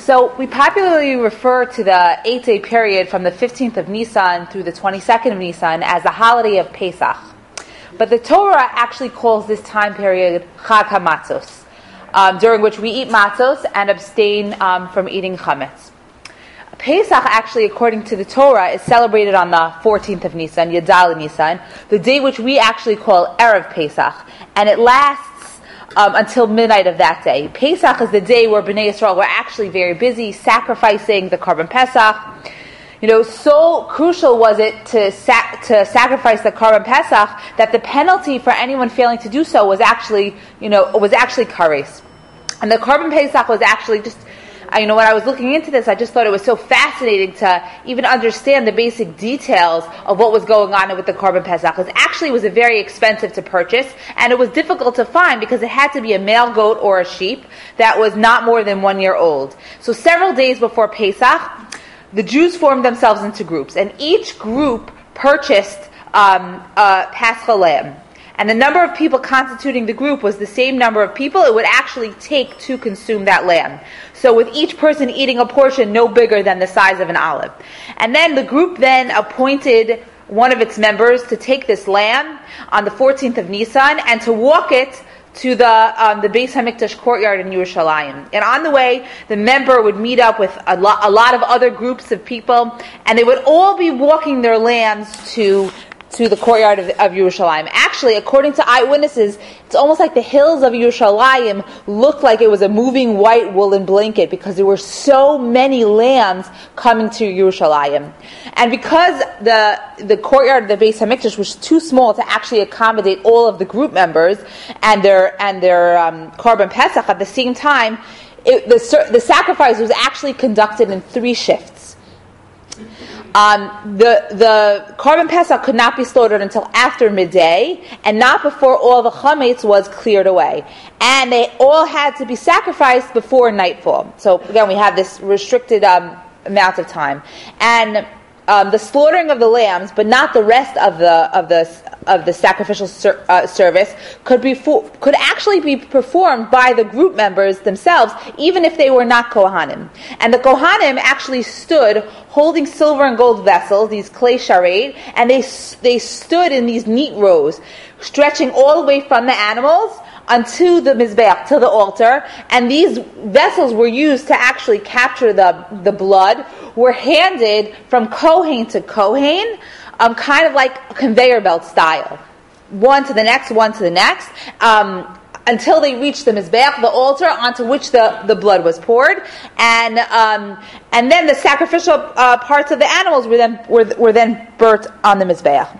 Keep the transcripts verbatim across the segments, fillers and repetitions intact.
So we popularly refer to the eight-day period from the fifteenth of Nisan through the twenty-second of Nisan as the holiday of Pesach. But the Torah actually calls this time period Chag HaMatzos, um, during which we eat matzos and abstain um, from eating chametz. Pesach, actually, according to the Torah, is celebrated on the fourteenth of Nisan, Yadal Nisan, the day which we actually call Erev Pesach, and it lasts um, until midnight of that day. Pesach is the day where Bnei Yisrael were actually very busy sacrificing the Korban Pesach. You know, so crucial was it to sac- to sacrifice the Korban Pesach that the penalty for anyone failing to do so was actually, you know, was actually kares. And the Korban Pesach was actually just, you know, when I was looking into this, I just thought it was so fascinating to even understand the basic details of what was going on with the Korban Pesach. It actually was a very expensive to purchase, and it was difficult to find because it had to be a male goat or a sheep that was not more than one year old. So several days before Pesach, the Jews formed themselves into groups, and each group purchased um, a Paschal lamb. And the number of people constituting the group was the same number of people it would actually take to consume that lamb. So with each person eating a portion no bigger than the size of an olive. And then the group then appointed one of its members to take this lamb on the fourteenth of Nisan and to walk it to the um, the Beis Hamikdash courtyard in Yerushalayim. And on the way, the member would meet up with a, lo- a lot of other groups of people, and they would all be walking their lambs to to the courtyard of, of Yerushalayim. Actually, according to eyewitnesses, it's almost like the hills of Yerushalayim looked like it was a moving white woolen blanket because there were so many lambs coming to Yerushalayim. And because the the courtyard of the Beis Hamikdash was too small to actually accommodate all of the group members and their and their um, Korban Pesach at the same time, it, the the sacrifice was actually conducted in three shifts. Um, the the Korban Pesach could not be slaughtered until after midday, and not before all the chametz was cleared away. And they all had to be sacrificed before nightfall. So again, we have this restricted um, amount of time. And um, the slaughtering of the lambs, but not the rest of the of the of the sacrificial ser- uh, service, could be fo- could actually be performed by the group members themselves, even if they were not Kohanim. And the Kohanim actually stood holding silver and gold vessels, these clay charade, and they they stood in these neat rows, stretching all the way from the animals unto the mizbeach, to the altar, and these vessels were used to actually capture the, the blood, were handed from Kohen to Kohen, um, kind of like a conveyor belt style. One to the next, one to the next, um, until they reached the mizbeach, the altar, onto which the, the blood was poured, and um, and then the sacrificial uh, parts of the animals were then were, were then burnt on the mizbeach.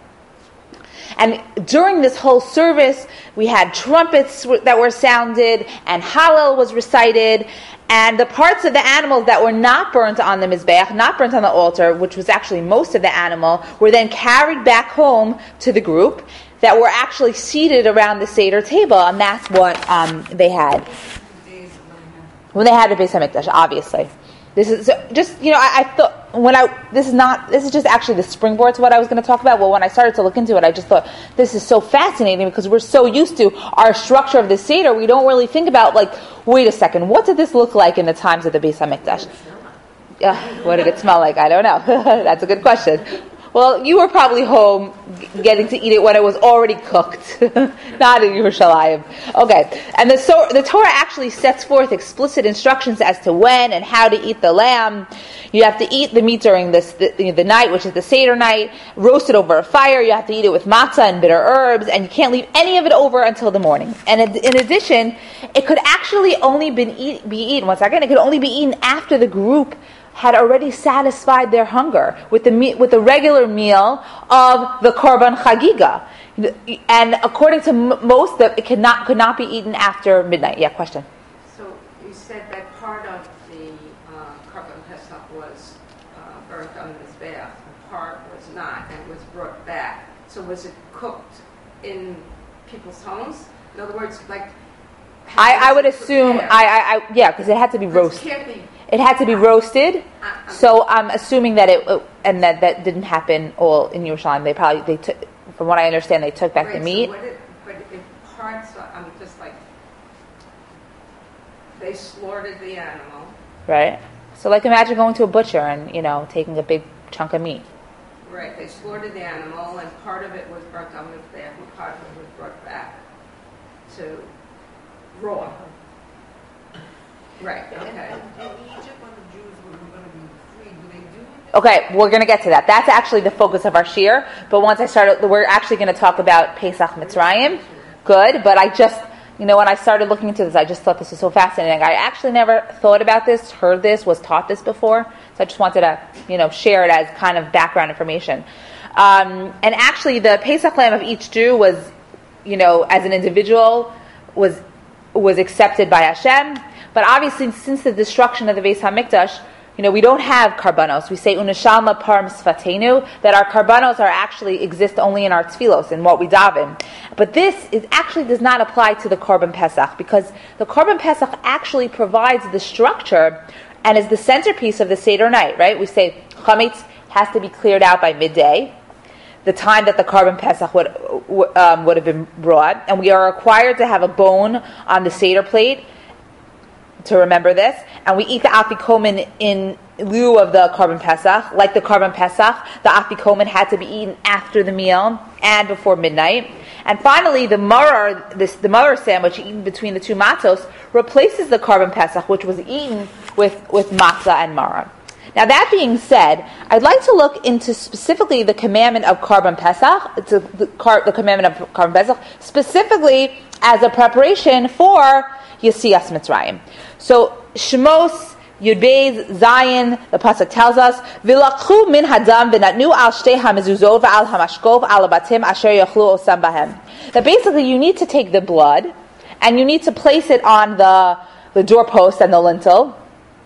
And during this whole service, we had trumpets that were sounded, and Hallel was recited, and the parts of the animals that were not burnt on the Mizbeach, not burnt on the altar, which was actually most of the animal, were then carried back home to the group that were actually seated around the Seder table, and that's what um, they had. When they had the Beis Hamikdash, obviously. This is so just, you know, I, I thought, when I, this is not, this is just actually the springboard to what I was going to talk about. Well, when I started to look into it, I just thought, this is so fascinating because we're so used to our structure of the Seder, we don't really think about, like, wait a second, what did this look like in the times of the Beis Hamikdash? Yeah, what did it smell like? I don't know. That's a good question. Well, you were probably home getting to eat it when it was already cooked, not in Yerushalayim. Okay, and the, so, the Torah actually sets forth explicit instructions as to when and how to eat the lamb. You have to eat the meat during this, the, the night, which is the Seder night, roast it over a fire. You have to eat it with matzah and bitter herbs, and you can't leave any of it over until the morning. And in, in addition, it could actually only been eat, be eaten, once again, it could only be eaten after the group had already satisfied their hunger with the meat, with the regular meal of the Korban Chagiga. And according to m- most, that it cannot could not be eaten after midnight. Yeah, question. So you said that part of the uh, Korban Pesach was uh, burnt on the Mizbeach, and part was not, and was brought back. So was it cooked in people's homes? In other words, like I, I would assume I, I, I yeah, because it had to be roasted. It can't be. It had to be roasted, so I'm assuming that it and that that didn't happen all in Yerushalayim. They probably they took, from what I understand, they took back right, the meat. So what it, but in parts, I'm just like they slaughtered the animal, right? So like imagine going to a butcher and, you know, taking a big chunk of meat. Right, they slaughtered the animal, and part of it was burnt on the Mizbeach, and part of it was brought back to raw. Right, okay. And, and in Egypt, when the Jews were going to be freed, do they do it? Okay, we're going to get to that. That's actually the focus of our shir. But once I started, we're actually going to talk about Pesach Mitzrayim. Good, but I just, you know, when I started looking into this, I just thought this was so fascinating. I actually never thought about this, heard this, was taught this before. So I just wanted to, you know, share it as kind of background information. Um, and actually, the Pesach lamb of each Jew was, you know, as an individual, was was accepted by Hashem. But obviously, since the destruction of the Beis HaMikdash, you know, we don't have karbanos. We say unashalma parm sfatenu, that our karbanos are actually exist only in our tfilos, in what we daven. But this is actually does not apply to the Korban Pesach, because the Korban Pesach actually provides the structure and is the centerpiece of the Seder night, right? We say chametz has to be cleared out by midday, the time that the Korban Pesach would um, would have been brought, and we are required to have a bone on the Seder plate to remember this, and we eat the afikomen in lieu of the Korban Pesach. Like the Korban Pesach, the afikomen had to be eaten after the meal and before midnight. And finally, the maror, this the maror sandwich eaten between the two matzos, replaces the Korban Pesach, which was eaten with, with matzah and maror. Now, that being said, I'd like to look into specifically the commandment of Korban Pesach, it's a, the, the commandment of Korban Pesach, specifically as a preparation for Yetzias Mitzrayim. So, Shemos, Yud Beis, Zayin, the pasuk tells us, "V'lakchu min hadam v'natnu al shtei hamezuzot v'al hamashkov al batim asher yachlu osam bahem." That basically you need to take the blood and you need to place it on the the doorpost and the lintel,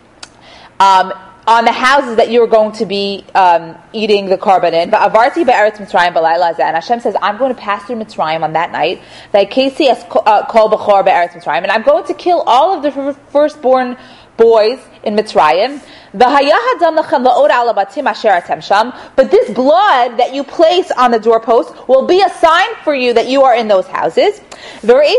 um, on the houses that you're going to be um, eating the korban in. Va'avarti be'eretz Mitzrayim b'layla hazeh. And Hashem says, I'm going to pass through Mitzrayim on that night. Va'kesi es kol b'chor be'eretz Mitzrayim. And I'm going to kill all of the firstborn boys in Mitzrayim. But this blood that you place on the doorpost will be a sign for you that you are in those houses. And so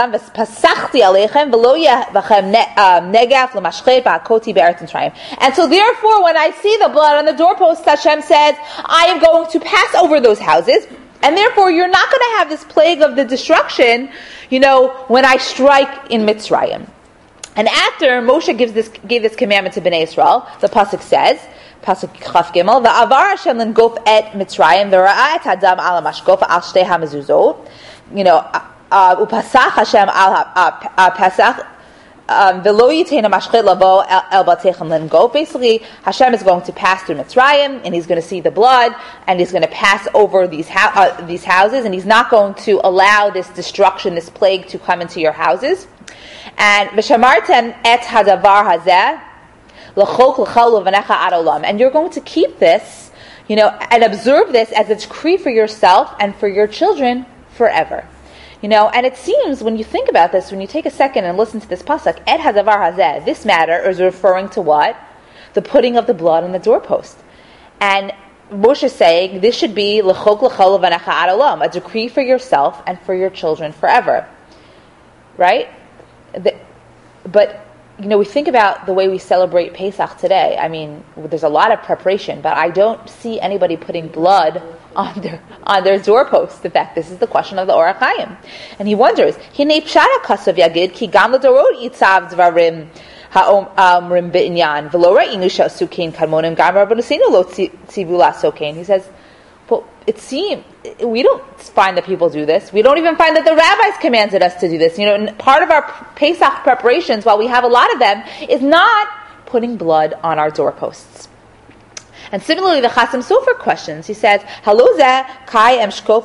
therefore, when I see the blood on the doorpost, Hashem says, I am going to pass over those houses. And therefore, you're not going to have this plague of the destruction, you know, when I strike in Mitzrayim. And after Moshe gives this, gave this commandment to Bnei Israel, the pasuk says, pasuk Chaf Gimel, "Va'avar Hashem l'ngof et Mitzrayim, v'ra'a et hadam al hamashkof al shtei hamezuzot." You know, upasach Hashem al Pesach, v'lo yitein hamashchet lavo el batechem l'ngof. Basically, Hashem is going to pass through Mitzrayim, and He's going to see the blood, and He's going to pass over these ho- uh, these houses, and He's not going to allow this destruction, this plague, to come into your houses. And v'shamartem et hadavar hazeh l'chok l'chal u'vanecha ad olam, and you're going to keep this, you know, and observe this as a decree for yourself and for your children forever. You know, and it seems when you think about this, when you take a second and listen to this pasuk, et hadavar hazeh, this matter is referring to what? The putting of the blood on the doorpost. And Moshe is saying this should be l'chok l'chal u'vanecha ad olam, a decree for yourself and for your children forever. Right? The, but, you know, we think about the way we celebrate Pesach today. I mean, there's a lot of preparation, but I don't see anybody putting blood on their on their doorpost. In fact, this is the question of the Orach Chaim. And he wonders, Hinei pshara kasav yagid ki gam l'dorot yitzav dvarim ha'omrim be'inyan v'lo ra'inu she'asukein kadmonim gam Rabbeinu Seinu lo tzivu la'asokein. He says, well, it seems, we don't find that people do this. We don't even find that the rabbis commanded us to do this. You know, part of our Pesach preparations, while we have a lot of them, is not putting blood on our doorposts. And similarly, the Chasam Sofer questions. He says, "Halozeh kai em shkof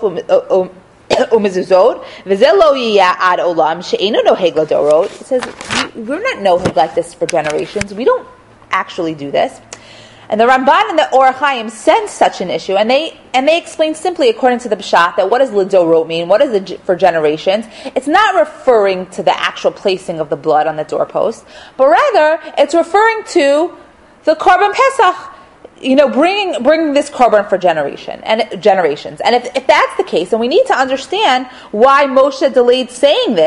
umezuzot v'zeh lo yiyah ad olam she'enu noheg ladorot." He says, we're not noheg like this for generations. We don't actually do this. And the Ramban and the Orach Chaim sense such an issue, and they and they explain simply, according to the Pshat, that what does L'dorot mean? What is it for generations? It's not referring to the actual placing of the blood on the doorpost, but rather it's referring to the Korban Pesach. You know, bringing bringing this korban for generation and generations. And if, if that's the case, then we need to understand why Moshe delayed saying this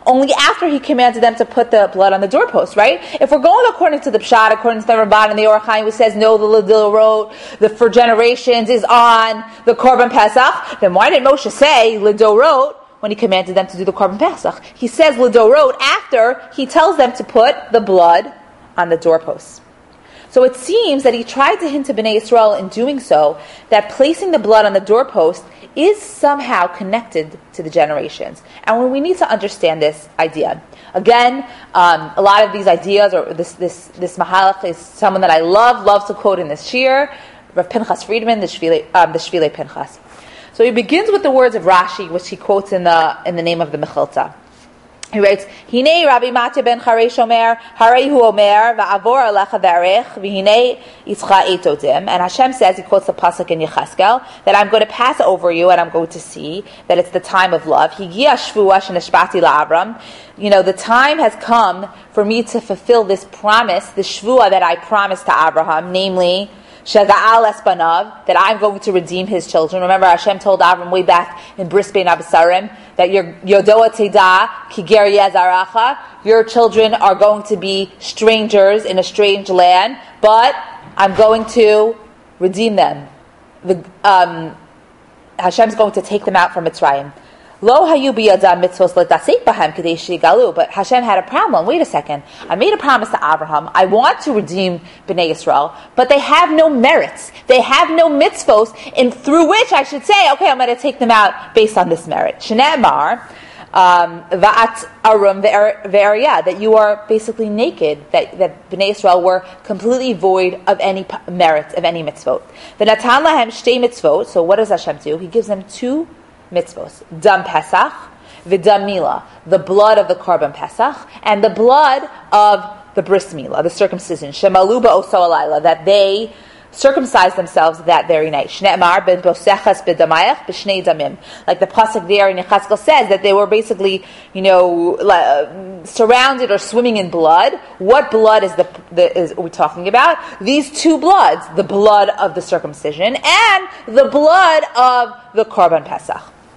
only after he commanded them to put the blood on the doorpost, right? If we're going according to the Pshat, according to the Ramban and the Orach Chaim, who says, no, the Lidorot, the for generations is on the Korban Pesach, then why didn't Moshe say Lidorot when he commanded them to do the Korban Pesach? He says Lidorot after he tells them to put the blood on the doorposts. So it seems that he tried to hint to Bnei Yisrael in doing so that placing the blood on the doorpost is somehow connected to the generations. And we need to understand this idea. Again, um, a lot of these ideas, or this this this Mahalach is someone that I love, love to quote in this shir, Rav Pinchas Friedman, the Shvile, um, the Shvile Pinchas. So he begins with the words of Rashi, which he quotes in the in the name of the Mechilta. He writes, Hinei Rabbi Matya ben Charesh Omer, Harehu Omer, Va'avor alecha v'arech, v'hinei yitzcha etodim. And Hashem says, he quotes the pasuk in Yecheskel, that I'm going to pass over you and I'm going to see that it's the time of love. Higia shvua shenishbati la'Avram. You know, the time has come for me to fulfill this promise, the shvua that I promised to Abraham, namely, Shaga'al Espanav, that I'm going to redeem his children. Remember, Hashem told Avram way back in Bris Bein Abasarim that your Yodoa Teda Kiger Yazaracha, your children are going to be strangers in a strange land, but I'm going to redeem them. The, um, Hashem's going to take them out from Mitzrayim. Lo hayu biyadam mitzvos letasek bahem kadei shigalu. But Hashem had a problem. Wait a second. I made a promise to Abraham. I want to redeem Bnei Yisrael, but they have no merits. They have no mitzvos, in through which I should say, okay, I'm going to take them out based on this merit. Shne'emar va'at arum ve'ariyah, that you are basically naked. That that Bnei Yisrael were completely void of any merit, of any mitzvot. V'natan lahem shtei mitzvot. So what does Hashem do? He gives them two mitzvos, dam Pesach, v'dam Mila, the blood of the Korban Pesach, and the blood of the Bris Mila, the circumcision, shemalu ba'oso alayla, that they circumcise themselves that very night. Shne'emar ben bosechas b'damayach b'shnei damim, like the pasuk there in Yecheskel says that they were basically, you know, uh, surrounded or swimming in blood. What blood is the, the is we talking about? These two bloods, the blood of the circumcision and the blood of the Korban Pesach.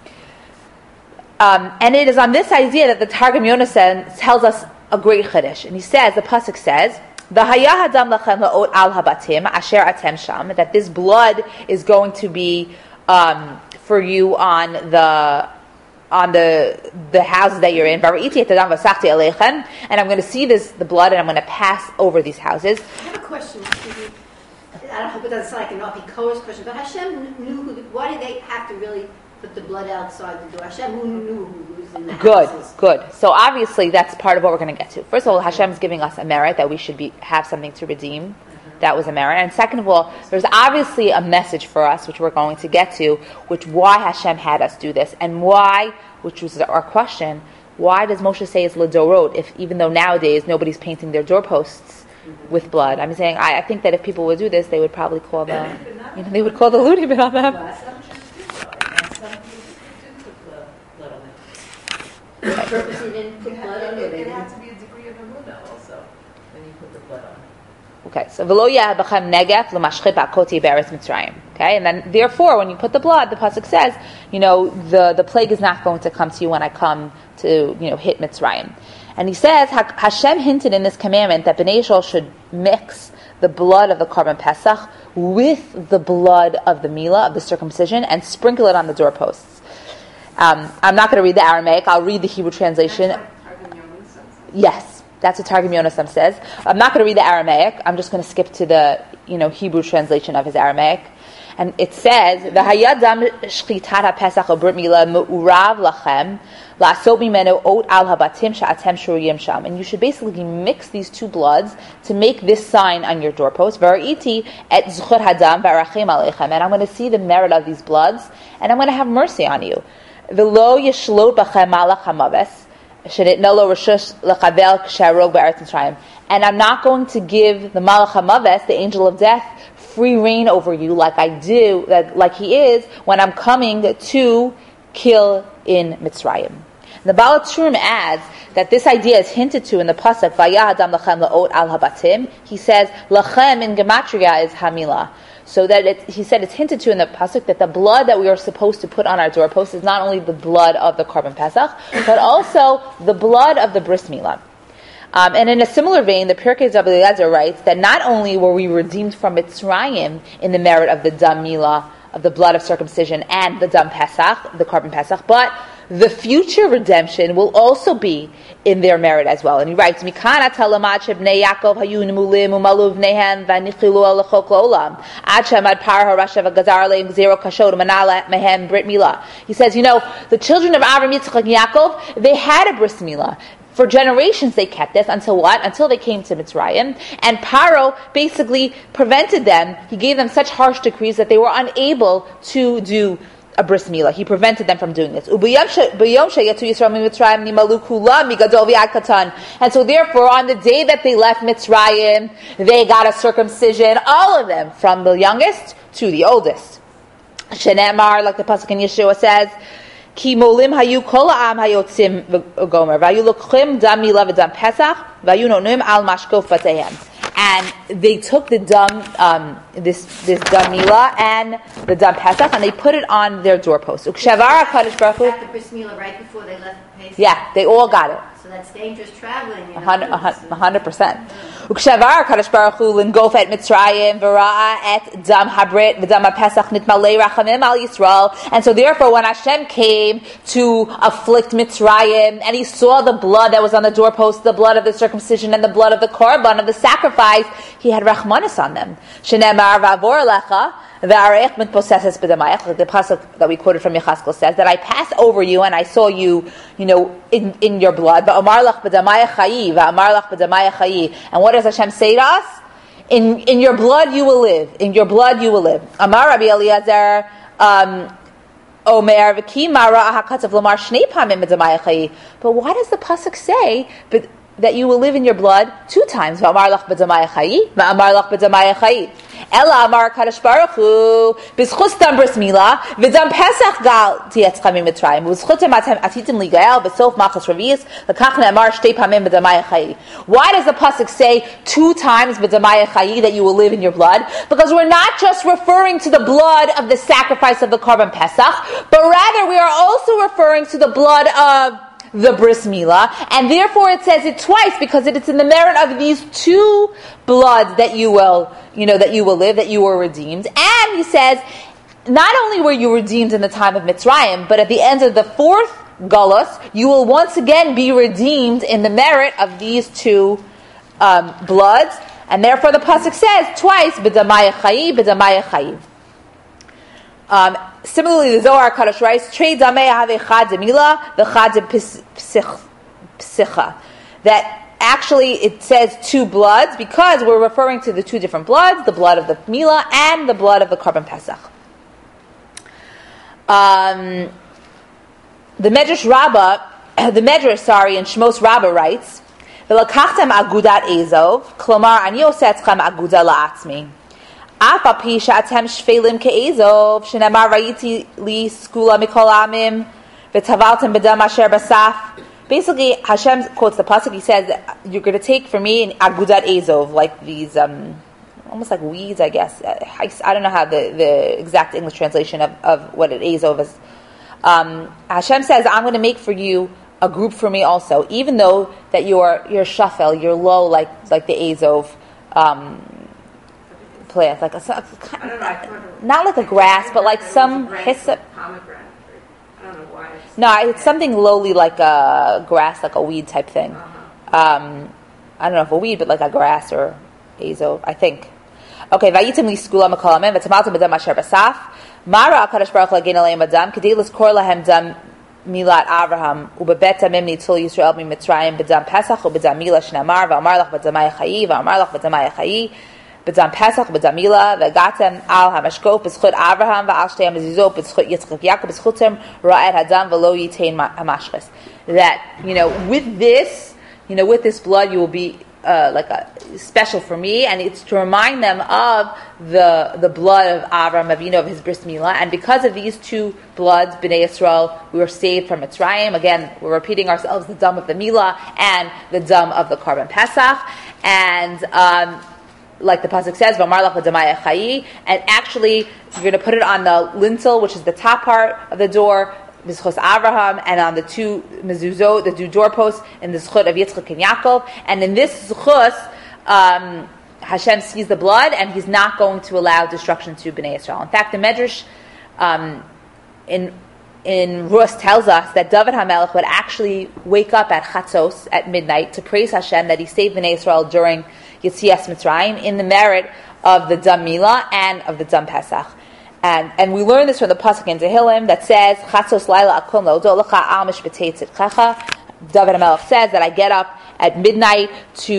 Um, and it is on this idea that the Targum Yonasan tells us a great chiddush. And he says, the pasuk says, "V'haya hadam lachem la'ot al habatim asher atem sham," that this blood is going to be um, for you on the on the the houses that you're in. V'ra'iti et hadam v'sachti aleichem, and I'm going to see this the blood, and I'm going to pass over these houses. I have a question. I don't hope it doesn't sound like an Apikoros question, but Hashem knew who. The, why did they have to really put the blood outside the door? Hashem who knew who was in the Good, houses. good. So obviously that's part of what we're going to get to. First of all, Hashem's giving us a merit that we should be have something to redeem. Mm-hmm. That was a merit. And second of all, there's obviously a message for us, which we're going to get to, which why Hashem had us do this, and why, which was our question, why does Moshe say it's Ledorot, if even though nowadays nobody's painting their doorposts with blood? I'm saying I, I think that if people would do this, they would probably call the, you know, they would call the Ludibit on them. Purposely didn't put blood on it. It had to be a degree of emunah also when you put the blood on. Okay, so v'lo ya'bachem negef l'mashchit ba'koti be'eretz Mitzrayim. Okay, and then therefore, when you put the blood, the pasuk says, you know, the, the plague is not going to come to you when I come to, you know, hit Mitzrayim. And he says, Hashem hinted in this commandment that Bnei Yisrael should mix the blood of the Korban Pesach with the blood of the Mila, of the circumcision, and sprinkle it on the doorposts. Um, I'm not going to read the Aramaic. I'll read the Hebrew translation. That's what Targum Yonasan says. Yes, that's what Targum Yonasan says. I'm not going to read the Aramaic. I'm just going to skip to the, you know, Hebrew translation of his Aramaic. And it says, "V'hayadam shchitat haPesach u'brit mila me'urav lachem la'asot mimenu ot al habatim sha'atem shuruyim sham." And you should basically mix these two bloods to make this sign on your doorpost. V'ra'iti et zchut hadam v'arachem aleichem. And I'm going to see the merit of these bloods, and I'm going to have mercy on you. V'lo yishlot b'chem malach hamaves shenitna lo reshush lechavel k'sharog be'eretz Mitzrayim. And I'm not going to give the malach hamaves, the angel of death, free reign over you like I do, like he is when I'm coming to kill in Mitzrayim. The Baal HaTurim adds that this idea is hinted to in the pasuk Vayah Adam Lachem La'ot Al Habatim. He says Lachem in Gematria is Hamila. So that it, he said it's hinted to in the pasuk that the blood that we are supposed to put on our doorposts is not only the blood of the Korban Pesach, but also the blood of the Bris Milah. Um, and in a similar vein, the Pirkei Rabbi Eliezer writes that not only were we redeemed from Mitzrayim in the merit of the Dam Milah, of the blood of circumcision, and the Dam Pesach, the Korban Pesach, but the future redemption will also be in their merit as well. And he writes, Mikana talamad shebnei Yaakov hayu nemulim umalu vneihem v'nichilu alachok la'olam ad shemad par harasha v'gazar leim gzero kashod manala mehem brit milah. He says, you know, the children of Avraham, Yitzchak, and Yaakov, they had a bris milah. For generations they kept this until what? Until they came to Mitzrayim. And Paro basically prevented them. He gave them such harsh decrees that they were unable to do a bris milah. He prevented them from doing this. And so therefore, on the day that they left Mitzrayim, they got a circumcision, all of them, from the youngest to the oldest. Shenemar, like the pasuk in Yeshua says, Ki molim hayu kol ha'am hayotzim v'gomer vayu lokhim dam milah v'dam pesach vayu nonim al mashkof batehem. And they took the dam, um, this this dam milah and the dam pesach, and they put it on their doorposts. Ukshavar HaKadosh Baruch Hu. Got the bris milah right before they left Pesach. Yeah, they all got it. So that's dangerous traveling. A hundred percent. Ukshavar HaKadosh Baruch Hu lingof et Mitzrayim v'ra'a et dam habrit v'dam ha'pesach nitmalei rachamim al Yisrael. And so therefore, when Hashem came to afflict Mitzrayim, and he saw the blood that was on the doorpost, the blood of the circumcision and the blood of the korban, of the sacrifice, he had rachmanis on them. Shenemar v'avor lecha v'areich mitposeses b'damayach, like the pasuk that we quoted from Yechaskel says, that I passed over you and I saw you, you know, in, in your blood. V'amar lach b'damayach chayi, v'amar lach b'damayach chayi. And what does Hashem say to us? In in your blood you will live. In your blood you will live. Amar Rabbi Eliezer, um, Omer v'ki mara ahakatzav lomar shnei pamim b'damayach chayi. But why does the pasuk say, but that you will live in your blood two times? V'amar lach b'damayach chayi, v'amar lach b'damayach chayi. Ela amar Kadosh Baruch Hu b'zchus dam bris milah v'dam pesach gal tiyetzcha mitzrayim v'zchutem atitim ligael b'sof machas revius l'kach ne'amar shtei pamim b'damayach chayi. Why does the pasuk say two times b'damayach chayi that you will live in your blood? Because we're not just referring to the blood of the sacrifice of the Korban Pesach, but rather we are also referring to the blood of the bris milah, and therefore it says it twice because it is in the merit of these two bloods that you will, you know, that you will live, that you were redeemed. And he says, not only were you redeemed in the time of Mitzrayim, but at the end of the fourth galus, you will once again be redeemed in the merit of these two um, bloods. And therefore the pasuk says twice, b'damayach chayi, b'damayach chayi. Um, similarly, the Zohar Kadosh writes, "Trei damei have chad demila, the chad psicha." That actually it says two bloods because we're referring to the two different bloods: the blood of the milah and the blood of the Korban Pesach. Um, the Medrash Rabbah, the Medrash, sorry, in Shmos Rabbah writes, "V'lakachtem agudat Ezov, klomar ani oseh etzchem aguda la'atzmi." Afapi she'atem shvelim ke'ezov, shenemar vayiti li skula mikol amim, v'tavaltem b'dam asher basaf. Basically, Hashem quotes the pasuk. He says, "You're going to take for me an agudat ezov, like these, um, almost like weeds, I guess. I, I don't know how the, the exact English translation of, of what an ezov is." Um, Hashem says, "I'm going to make for you a group for me also, even though that you're you're shafel, you're low, like like the ezov." Um, Plants, like a, a, a not like a grass, but like some hyssop. I don't know why. It's no, it's something lowly like a grass, like a weed type thing. Uh-huh. Um, I don't know if a weed, but like a grass or azo, I think. Okay, vayitim li skula mekolamen v'tamaltem b'dam asher basaf. Mara HaKadosh Baruch Hu lagen aleim adam kedei lizkor lahem dam milat Avraham ubebet damim nitzul Yisrael miMitzrayim b'dam Pesach ub'dam milah shnamar v'amar lach b'damayach chayi v'amar lach b'damayach chayi. B'dam Pesach, b'dam milah, v'gatem al hamashkot, b'zchut Avraham, v'al shtei hamezizot, b'zchut Yitzchak Yaakov, b'zchutem ra'et hadam, v'lo yitain hamashches. That, you know, with this, you know, with this blood, you will be uh, like a special for me, and it's to remind them of the the blood of Avraham, of, you know, of his bris milah, and because of these two bloods, Bnei Yisrael, we were saved from Mitzrayim. Again, we're repeating ourselves, the dam of the milah and the dam of the Korban Pesach, and um, like the pasuk says, "V'amar lach b'damaya chayi," and actually you're going to put it on the lintel, which is the top part of the door, B'zchus Avraham, and on the two mezuzot, the two doorposts, in the zchut of Yitzchak and Yaakov. And in this zchus, um, Hashem sees the blood, and He's not going to allow destruction to Bnei Yisrael. In fact, the Medrash um, in in Rus tells us that David HaMelech would actually wake up at Chatzos at midnight to praise Hashem that He saved Bnei Yisrael during Yetzias Mitzrayim in the merit of the Dam Milah and of the Dam Pesach. And and we learn this from the pasuk in Tehillim that says, Chatzos Laila Akum Le'odot Lecha Al Mishpatei Tzidkecha. David HaMelech says that I get up at midnight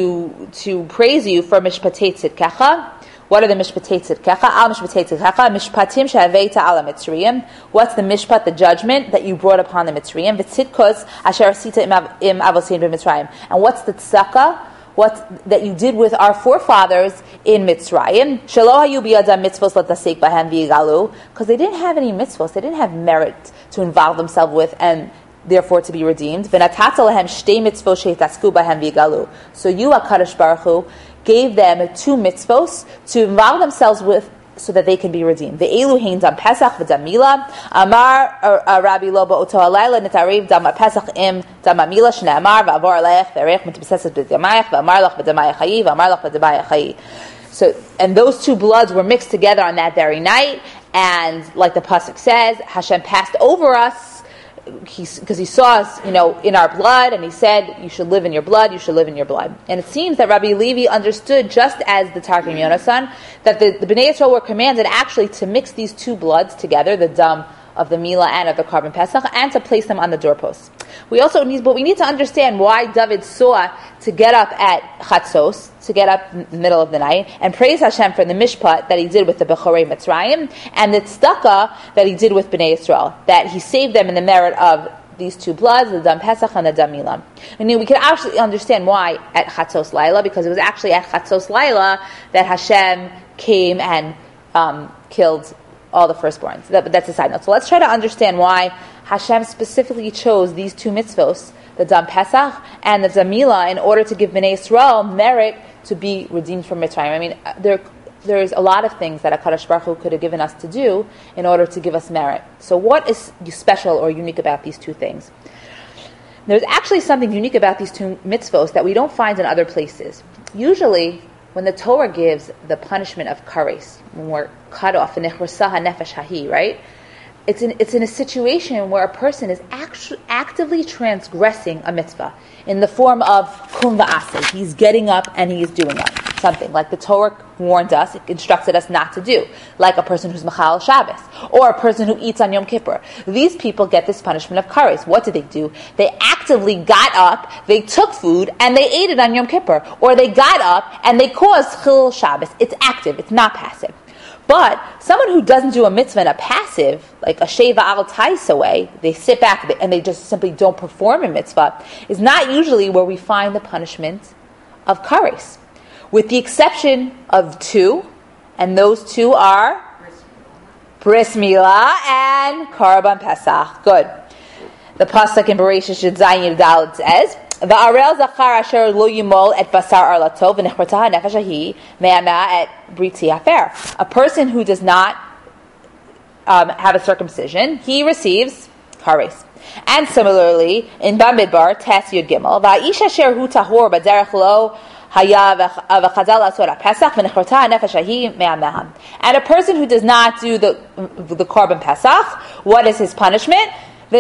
to to praise you for Mishpatei Tzidkecha. What are the Mishpatei Tzidkecha? Al Mishpatei Tzidkecha, Mishpatim She'aveita Ala Mitzrayim. What's the Mishpat, the judgment that you brought upon the Mitzrayim? V'tzidkos Asher Asita Im Avosein B'Mitzrayim. And what's the tzedakah? What that you did with our forefathers in Mitzrayim? Shelo hayu biyadam mitzvos latasek bahem v'yigalu, because they didn't have any mitzvos, they didn't have merit to involve themselves with and therefore to be redeemed. V'natata lehem shtei mitzvos she'tasku bahem v'yigalu. So you, HaKadosh Baruch Hu, gave them two mitzvos to involve themselves with so that they can be redeemed. The Elu hein dam Pesach v'dam Milah. Amar Rabbi Lo ba'oto halayla nitarev dam Pesach im dam Milah shne amar v'avor aleich v'erech mitbeseset b'damayach v'amar lach b'damayach chayi v'amar lach b'damayach chayi. So, and those two bloods were mixed together on that very night, and like the pasuk says, Hashem passed over us because he, he saw us, you know, in our blood, and he said, you should live in your blood, you should live in your blood. And it seems that Rabbi Levi understood, just as the Targum Yonasan, that the, the Bnei Yisrael were commanded actually to mix these two bloods together, the dam of the Milah and of the Korban Pesach, and to place them on the doorposts. We also need, but we need to understand why David saw to get up at Chatzos, to get up in the middle of the night, and praise Hashem for the mishpat that he did with the Bechorei Mitzrayim, and the tzedakah that he did with Bnei Yisrael, that he saved them in the merit of these two bloods, the Dam Pesach and the Dam Milah. I mean, we can actually understand why at Chatzos Laila, because it was actually at Chatzos Laila that Hashem came and um, killed all the firstborns. That, but that's a side note. So let's try to understand why Hashem specifically chose these two mitzvos, the Dam Pesach and the Dam Milah, in order to give Bnei Yisrael merit to be redeemed from Mitzrayim. I mean, there there's a lot of things that HaKadosh Baruch Hu could have given us to do in order to give us merit. So what is special or unique about these two things? There's actually something unique about these two mitzvos that we don't find in other places. Usually, when the Torah gives the punishment of kares, when we're cut off, in nefesh hahi, right? It's in, it's in a situation where a person is actu- actively transgressing a mitzvah in the form of kum va'aseh. He's getting up and he is doing it. Something like the Torah warned us, it instructed us not to do, like a person who's machal Shabbos, or a person who eats on Yom Kippur. These people get this punishment of kares. What did they do? They actively got up, they took food, and they ate it on Yom Kippur. Or they got up and they caused chil Shabbos. It's active, it's not passive. But someone who doesn't do a mitzvah in a passive, like a sheva al taisa way, they sit back and they just simply don't perform a mitzvah, is not usually where we find the punishment of kares. With the exception of two, and those two are Bris Milah and Korban Pesach. Good. The pasuk in Bereshit Yud Zayin Yud Dalet says, "Va'arel zachar asher lo yimol et basar arlato v'nechrata nefesh hahi me'ama et briti hafer." A person who does not um, have a circumcision, he receives kares. And similarly, in Bamidbar, Tes Yud Gimel, "Va'ish asher hu tahor b'derech lo." And a person who does not do the the Korban Pesach, what is his punishment?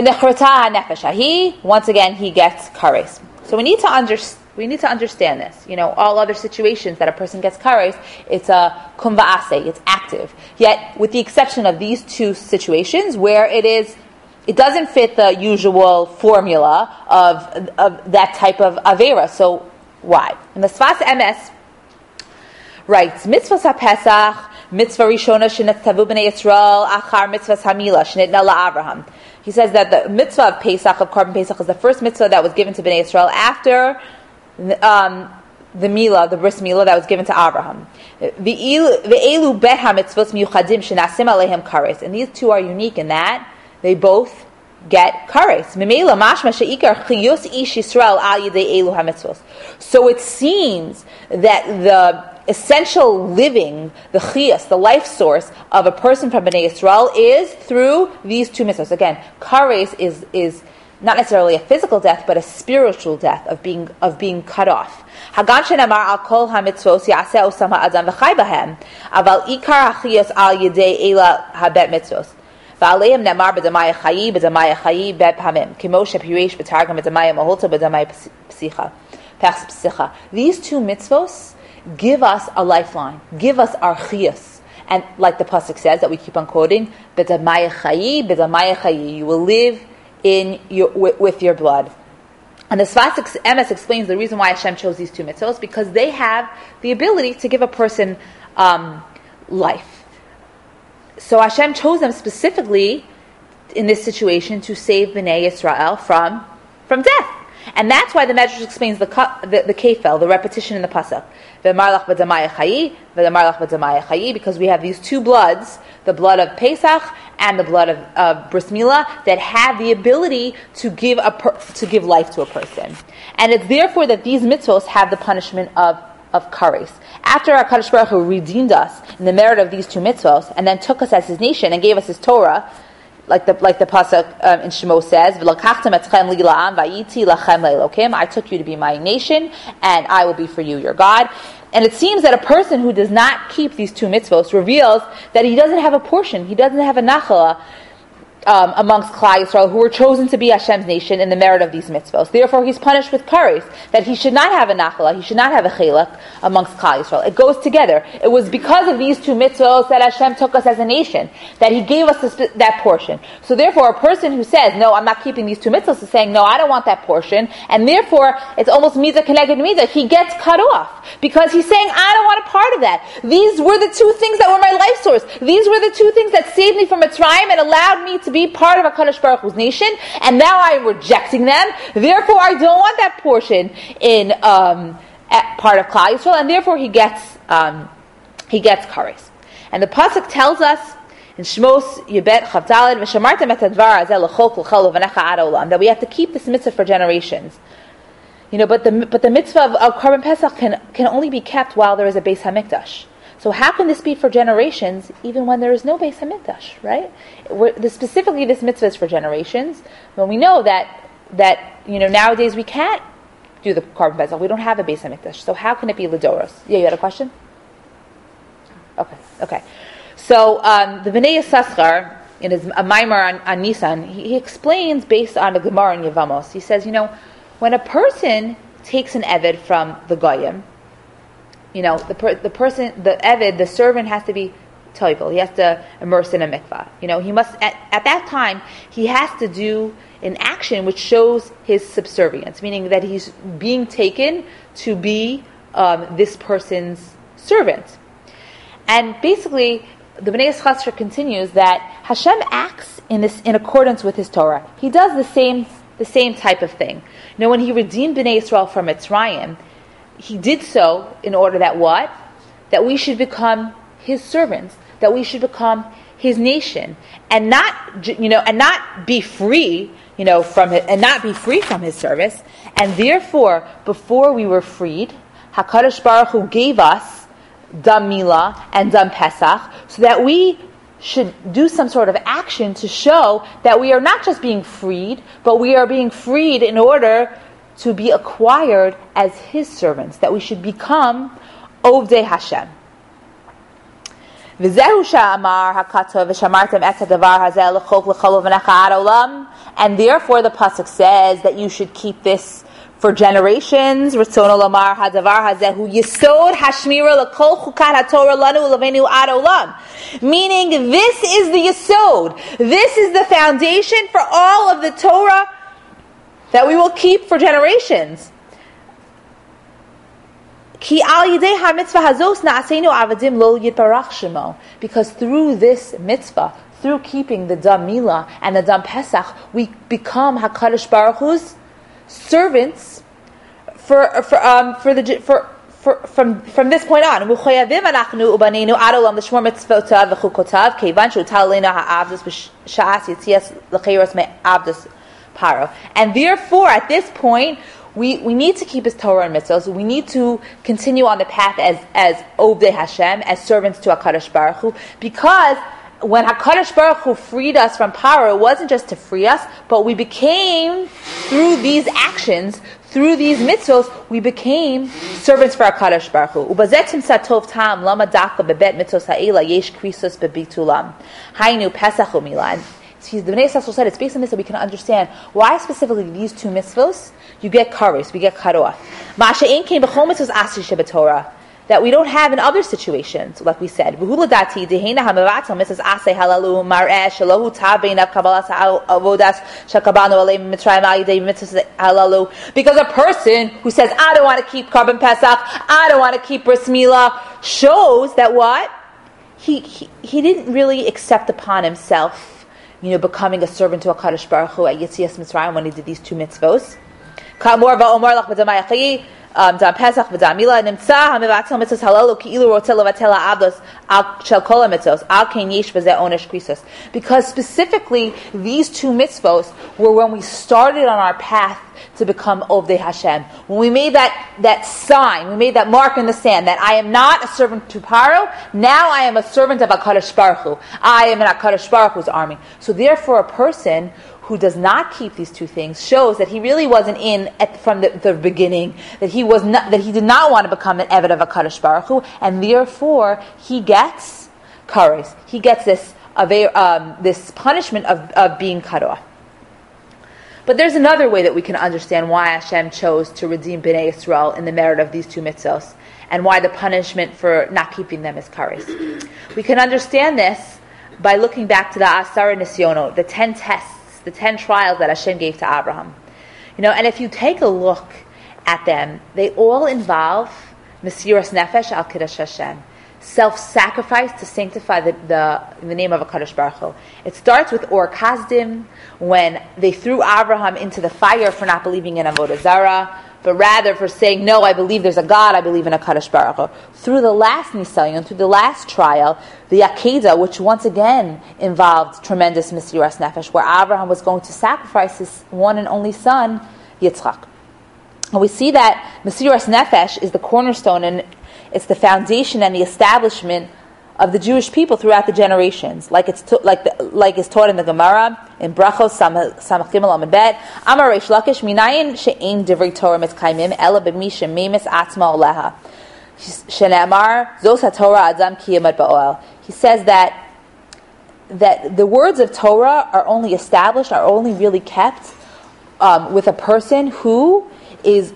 Once again, he gets kares. So we need to under, we need to understand this. You know, all other situations that a person gets kares, it's a kum va'aseh, it's active. Yet, with the exception of these two situations, where it is, it doesn't fit the usual formula of of that type of avera. So why? And the Sfas Emes writes, Mitzvahs HaPesach, Mitzvah Rishona Shenetzavu B'nei Yisrael, Achar Mitzvahs HaMilah, Shenitna LaAvraham. He says that the Mitzvah of Pesach, of Korban Pesach, is the first Mitzvah that was given to B'nei Yisrael after um, the Milah, the Bris Milah that was given to Avraham. Ve'elu Bet HaMitzvos Miyuchadim Shenasim Alehem Kares. And these two are unique in that they both get kares. Memela mashma sheikar chiyus ish Yisrael al yidei elu hamitzvos. So it seems that the essential living, the chiyas, the life source of a person from Bnei Yisrael is through these two mitzvahs. Again, kares is is not necessarily a physical death, but a spiritual death of being of being cut off. Hagan shenamar al kol hamitzvos yaseh osam ha'adam v'chai b'hem, aval ikar hachiyos al yedei ela habet mitzvos. V'aleim nemar b'damaya chayi b'damaya chayi bet hamim kimo shepiresh b'targum b'damaya maholta b'damaya psicha psicha. These two mitzvos give us a lifeline, give us our chiyus. And like the pasuk says that we keep on quoting, b'damaya chayi b'damaya chayi, you will live in your with, with your blood. And the Sfas Emes explains the reason why Hashem chose these two mitzvahs, because they have the ability to give a person um, life. So Hashem chose them specifically in this situation to save Bnei Yisrael from from death. And that's why the Medrash explains the the, the kefel, the repetition in the pasuk. V'marlach b'damaya chayi, v'marlach b'damaya chayi, because we have these two bloods, the blood of Pesach and the blood of uh, Bris Milah, that have the ability to give a per, to give life to a person. And it's therefore that these mitzvos have the punishment of of kares. After HaKadosh Baruch Hu redeemed us in the merit of these two mitzvos, and then took us as His nation and gave us His Torah, like the like the pasuk um, in Shemo says, "V'lakachtem etchem li la'am va'yiti lachem le'elokim." I took you to be my nation, and I will be for you your God. And it seems that a person who does not keep these two mitzvos reveals that he doesn't have a portion, he doesn't have a nachala um, amongst Klal Yisrael, who were chosen to be Hashem's nation in the merit of these mitzvos. Therefore, he's punished with kares, that he should not have a nachala, he should not have a chelak amongst Klal Yisrael. It goes together. It was because of these two mitzvos that Hashem took us as a nation, that He gave us this, that portion. So therefore, a person who says, no, I'm not keeping these two mitzvos, is saying, no, I don't want that portion, and therefore, it's almost midah connected midah. He gets cut off, because he's saying, I don't want a part of that. These were the two things that were my life source. These were the two things that saved me from Mitzrayim and allowed me to be part of HaKadosh Baruch Hu's nation, and now I'm rejecting them. Therefore, I don't want that portion in um, part of Klal Yisrael, and therefore he gets um, he gets kares. And the pasuk tells us in Shmos Yebet Chavdalid v'shamartem et hadvar hazeh l'chol l'chol u'v'necha ad olam, that we have to keep this mitzvah for generations. You know, but the but the mitzvah of, of Korban Pesach can can only be kept while there is a Beis Hamikdash. So how can this be for generations, even when there is no Beis Hamikdash, right? We're, the, specifically, this mitzvah is for generations, when we know that that you know nowadays we can't do the Korban Pesach. We don't have a Beis Hamikdash. So how can it be Lidoros? Yeah, you had a question? Okay, okay. So um, the Bnei Yissaschar, in his a Maimar on, on Nisan, he, he explains based on the Gemara in Yevamos. He says, you know, when a person takes an eved from the Goyim, you know, the per, the person, the eved, the servant has to be toivel. He has to immerse in a mikvah. You know, he must at, at that time he has to do an action which shows his subservience, meaning that he's being taken to be um, this person's servant. And basically, the Bnei Yissaschar continues that Hashem acts in this in accordance with His Torah. He does the same the same type of thing. You know, when He redeemed Bnei Yisrael from Mitzrayim, He did so in order that what? That we should become His servants, that we should become His nation, and not, you know, and not be free, you know, from it, and not be free from His service. And therefore, before we were freed, HaKadosh Baruch Hu gave us Dam Milah and Dam Pesach, so that we should do some sort of action to show that we are not just being freed, but we are being freed in order to be acquired as His servants, that we should become Ovdei Hashem. And therefore the pasuk says that you should keep this for generations. Meaning this is the yesod. This is the foundation for all of the Torah that we will keep for generations. Because through this mitzvah, through keeping the Dam Milah and the Dam Pesach, we become HaKadosh Baruch Hu's servants for for um for the for for from from this point on. And therefore, at this point, we, we need to keep his Torah and mitzvahs. We need to continue on the path as, as Ovdei Hashem, as servants to HaKadosh Baruch Hu, because when HaKadosh Baruch Hu freed us from power, it wasn't just to free us, but we became, through these actions, through these mitzvahs, we became servants for HaKadosh Baruch Hu. Ubazet timsa tov tam lama daka bebet mitzvos ha'ela yesh krisos bebitulam. Hainu pesach u'milan. The Bnei Yisrael said it's based on this that we can understand why specifically these two mitzvahs you get kares, we get cut off. Ma'ashe'en came b'chol mitzvahs asri shebetorah, that we don't have in other situations, like we said. V'huladati dehena ha'mevatel mitzvahs asay halalu mar'eh shelohu tabeinav kabbalas avodas shakabanu aleim mitzrayim al yidei mitzvahs halalu. Because a person who says, I don't want to keep Korban Pesach, I don't want to keep Bris Milah, shows that what? He, he, he didn't really accept upon himself, you know, becoming a servant to HaKadosh Baruch Hu at Yetzias Mitzrayim when he did these two mitzvos. Kamor va'omar lach b'damai achayi, dam Pesach v'dam Milah, nimtza ha'mevatel mitzvos halalu ki'ilu rotel levatel ha'abdos al shel kol ha'mitzvos, al kein yesh v'zeh onesh krisos. Because specifically, these two mitzvos were when we started on our path to become Ovdei Hashem. When we made that, that sign, we made that mark in the sand that I am not a servant to Paro, now I am a servant of HaKadosh Baruch Hu. I am in HaKadosh Baruch Hu's army. So therefore a person who does not keep these two things shows that he really wasn't in at, from the, the beginning, that he was not, that he did not want to become an Eved of HaKadosh Baruch Hu, and therefore he gets kares. He gets this, um, this punishment of, of being cut off. But there's another way that we can understand why Hashem chose to redeem Bnei Yisrael in the merit of these two mitzvos, and why the punishment for not keeping them is kares. We can understand this by looking back to the Asara Nisyono, the ten tests, the ten trials that Hashem gave to Abraham. You know, and if you take a look at them, they all involve Mesiras Nefesh al Kiddush Hashem, self-sacrifice to sanctify the, the, the name of HaKadosh Baruch Hu. It starts with Or Kasdim, when they threw Abraham into the fire for not believing in Avodah Zarah, but rather for saying, no, I believe there's a God, I believe in HaKadosh Baruch Hu. Through the last Nisayon, through the last trial, the Akedah, which once again involved tremendous Mesiras Nefesh, where Abraham was going to sacrifice his one and only son, Yitzchak. And we see that Mesiras Nefesh is the cornerstone, and it's the foundation and the establishment of the Jewish people throughout the generations, like it's to, like the, like is taught in the Gemara in Brachos Samach Gimel Amud Bet. Amar Reish Lakish minayin she'ein divrei Torah mitzkaimim ela b'mi shememis atzma oleha shene'amar zos haTorah adam ki yamad ba'oel. He says that that the words of Torah are only established, are only really kept um, with a person who is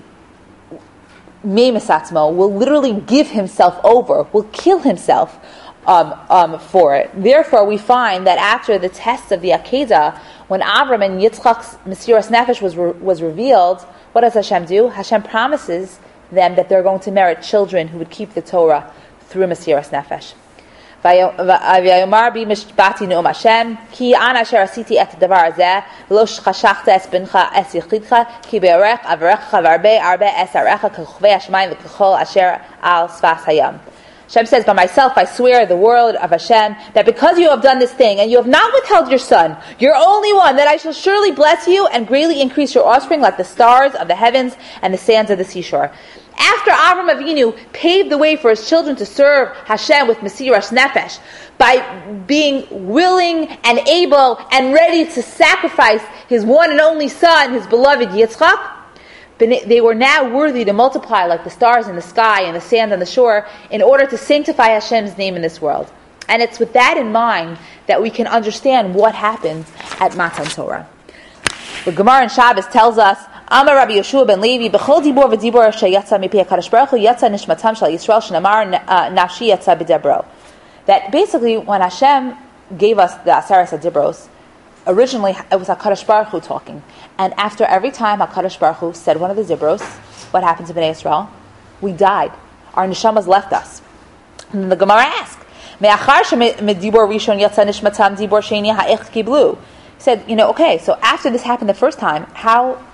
Meimasatzmo, will literally give himself over, will kill himself um, um, for it. Therefore, we find that after the tests of the Akedah, when Avram and Yitzchak's Mesiras Nefesh was re- was revealed, what does Hashem do? Hashem promises them that they're going to merit children who would keep the Torah through Mesiras Nefesh. Vayomar bi mishpati ne'um Hashem ki an asher asiti et davar hazeh lo shchashachta es bincha es yichidcha ki be'orech avarecha v'arbe arbe es arecha k'chuvei hashemayim v'k'chol asher al sfas hayam. Hashem says, by myself I swear the word of Hashem, that because you have done this thing and you have not withheld your son, your only one, that I shall surely bless you and greatly increase your offspring like the stars of the heavens and the sands of the seashore. After Avram Avinu paved the way for his children to serve Hashem with Mesiras Nefesh, by being willing and able and ready to sacrifice his one and only son, his beloved Yitzchak, they were now worthy to multiply like the stars in the sky and the sand on the shore in order to sanctify Hashem's name in this world. And it's with that in mind that we can understand what happened at Matan Torah. The Gemara in Shabbos tells us, Amar Rabbi Yeshua ben Levi, B'chol dibor v'dibor sheyatza mipi HaKadosh Baruch Hu yatza nishmatam shel Yisrael shenamar nafshi yatza b'debro. That basically when Hashem gave us the Aseres HaDibros, originally it was HaKadosh Baruch Hu talking. And after every time HaKadosh Baruch Hu said one of the Dibros, what happened to Bnei Yisrael? We died. Our neshamas left us. And then the Gemara asked, Me'achar shemedibor rishon yatza nishmatam dibor sheni ha'ech kiblu. He said, you know, okay, so after this happened the first time, how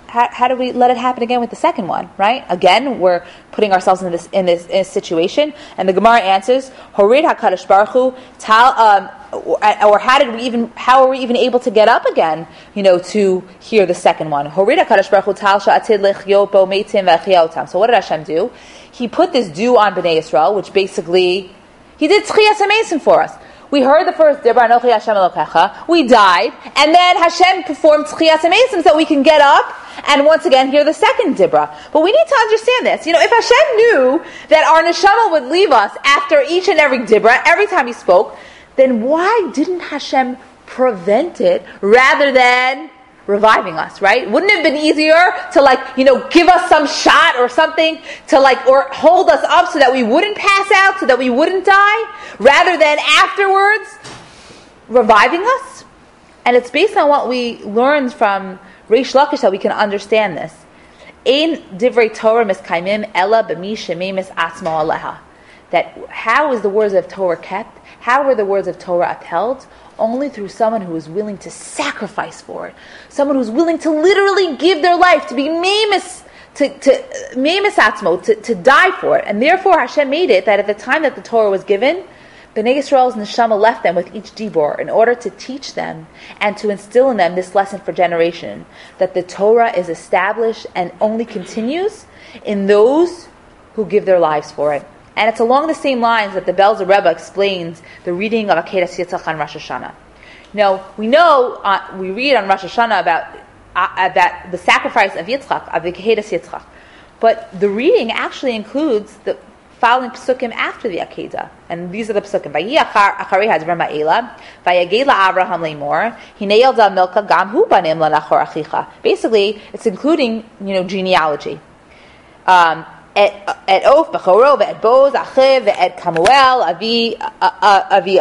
how, how do we let it happen again with the second one, right? Again, we're putting ourselves in this in this, in this situation, and the Gemara answers, Horid HaKadosh Baruch Hu, tal, um, or how did we even, how are we even able to get up again, you know, to hear the second one? Horid HaKadosh Baruch Hu, tal sha'atid lechyot bo meitim v'achyotam. So what did Hashem do? He put this dew on Bnei Yisrael, which basically, He did Tchiyas HaMesim for us. We heard the first Dibra, Anochi Hashem Elokecha. We died, and then Hashem performed Tchiyas HaMesim so that we can get up and once again hear the second Dibra. But we need to understand this. You know, if Hashem knew that our neshama would leave us after each and every Dibra, every time He spoke, then why didn't Hashem prevent it rather than reviving us, right? Wouldn't it have been easier to, like, you know, give us some shot or something to, like, or hold us up so that we wouldn't pass out, so that we wouldn't die, rather than afterwards reviving us? And it's based on what we learned from Reish Lakish that we can understand this. Ein divrei Torah miskaimim ela b'mi shemeimis atzmo aleha. That how is the words of Torah kept? How were the words of Torah upheld? Only through someone who is willing to sacrifice for it. Someone who's willing to literally give their life, to be meimis, to, to, meimis atzmo, to, to die for it. And therefore Hashem made it that at the time that the Torah was given, Bnei Yisrael's neshama left them with each dibor in order to teach them and to instill in them this lesson for generation, that the Torah is established and only continues in those who give their lives for it. And it's along the same lines that the Belzer Rebbe explains the reading of Akedas Yitzchak on Rosh Hashanah. Now, we know, uh, we read on Rosh Hashanah about uh, about the sacrifice of Yitzchak, of the Akedas Yitzchak. But the reading actually includes the following psukim after the Akedah. And these are the psukim. Vayi acharei hadvar ma'ela, vayagei la'Avraham le'mor, hinei yelda milka gam hu banim lanachor achicha. Basically, it's including, you know, genealogy. Um, Et et Of Bechoro ve'et Boz Achiv ve'et Kamuel Avi Avi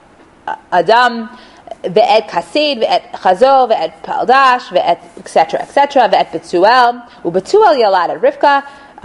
Adam ve'et Kasid ve'et Chazo ve'et Paldash ve'et et cetera et cetera ve'et Betzuel uBetzuel Yalad Rivka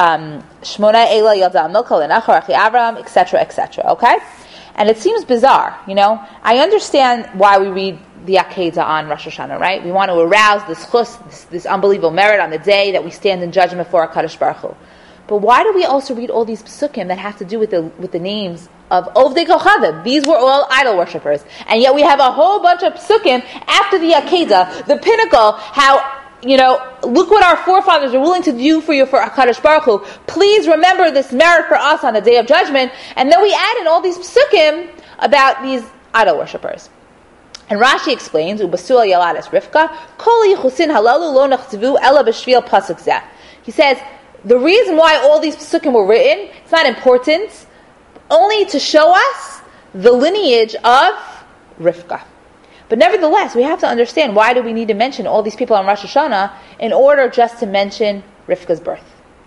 Shmona Ela Yalda Milka Lenachor Achi Avram et cetera et cetera. Okay, and it seems bizarre, you know. I understand why we read the Akedah on Rosh Hashanah, right? We want to arouse this chus, this, this unbelievable merit on the day that we stand in judgment for HaKadosh Baruch Hu. But why do we also read all these psukim that have to do with the with the names of Ovdei Kochanim? These were all idol worshippers. And yet we have a whole bunch of psukim after the Akedah, the pinnacle, how, you know, look what our forefathers are willing to do for you for HaKadosh Baruch Hu. Please remember this merit for us on the Day of Judgment. And then we add in all these psukim about these idol worshippers. And Rashi explains, Ubasul Yaladas Rivka, Kol Yichusin Halalu Lo Nachzivu Ela B'Shvil Pasuk Zeh. He says, the reason why all these psukim were written, it's not important, only to show us the lineage of Rivka. But nevertheless, we have to understand, why do we need to mention all these people on Rosh Hashanah in order just to mention Rivka's birth?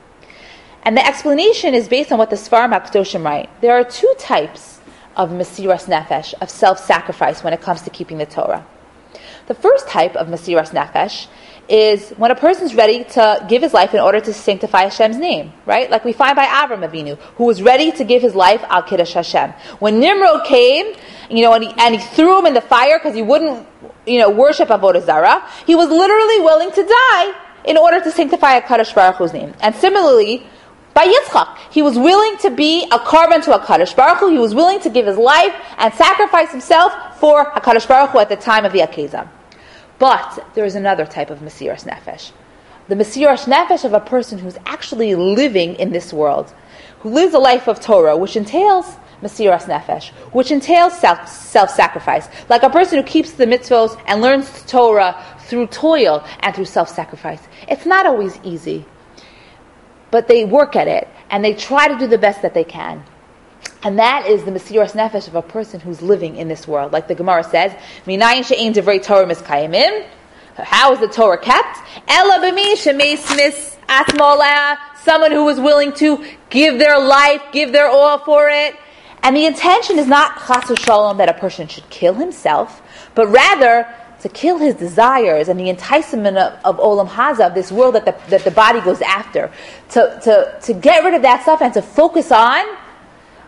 And the explanation is based on what the Sfarim HaKadoshim write. There are two types of Mesiras Nefesh, of self-sacrifice when it comes to keeping the Torah. The first type of Mesiras Nefesh is when a person's ready to give his life in order to sanctify Hashem's name, right? Like we find by Avram Avinu, who was ready to give his life al Kiddush Hashem. When Nimrod came, you know, and he, and he threw him in the fire because he wouldn't, you know, worship Avodah Zarah, he was literally willing to die in order to sanctify HaKadosh Baruch Hu's name. And similarly, by Yitzchak, he was willing to be a korban to HaKadosh Baruch Hu. He was willing to give his life and sacrifice himself for HaKadosh Baruch Hu at the time of the Akedah. But there is another type of Mesiras Nefesh. The Mesiras Nefesh of a person who's actually living in this world, who lives a life of Torah, which entails Mesiras Nefesh, which entails self, self-sacrifice. Like a person who keeps the mitzvos and learns Torah through toil and through self-sacrifice. It's not always easy, but they work at it, and they try to do the best that they can. And that is the Mesiras Nefesh of a person who's living in this world. Like the Gemara says, Minayin she'ein divrei Torah miskayimim. How is the Torah kept? Ela b'mi shemeis atzmo aleha. Someone who is willing to give their life, give their all for it. And the intention is not chas v'shalom that a person should kill himself, but rather to kill his desires and the enticement of, of olam haza, of this world that the, that the body goes after. To, to, to get rid of that stuff and to focus on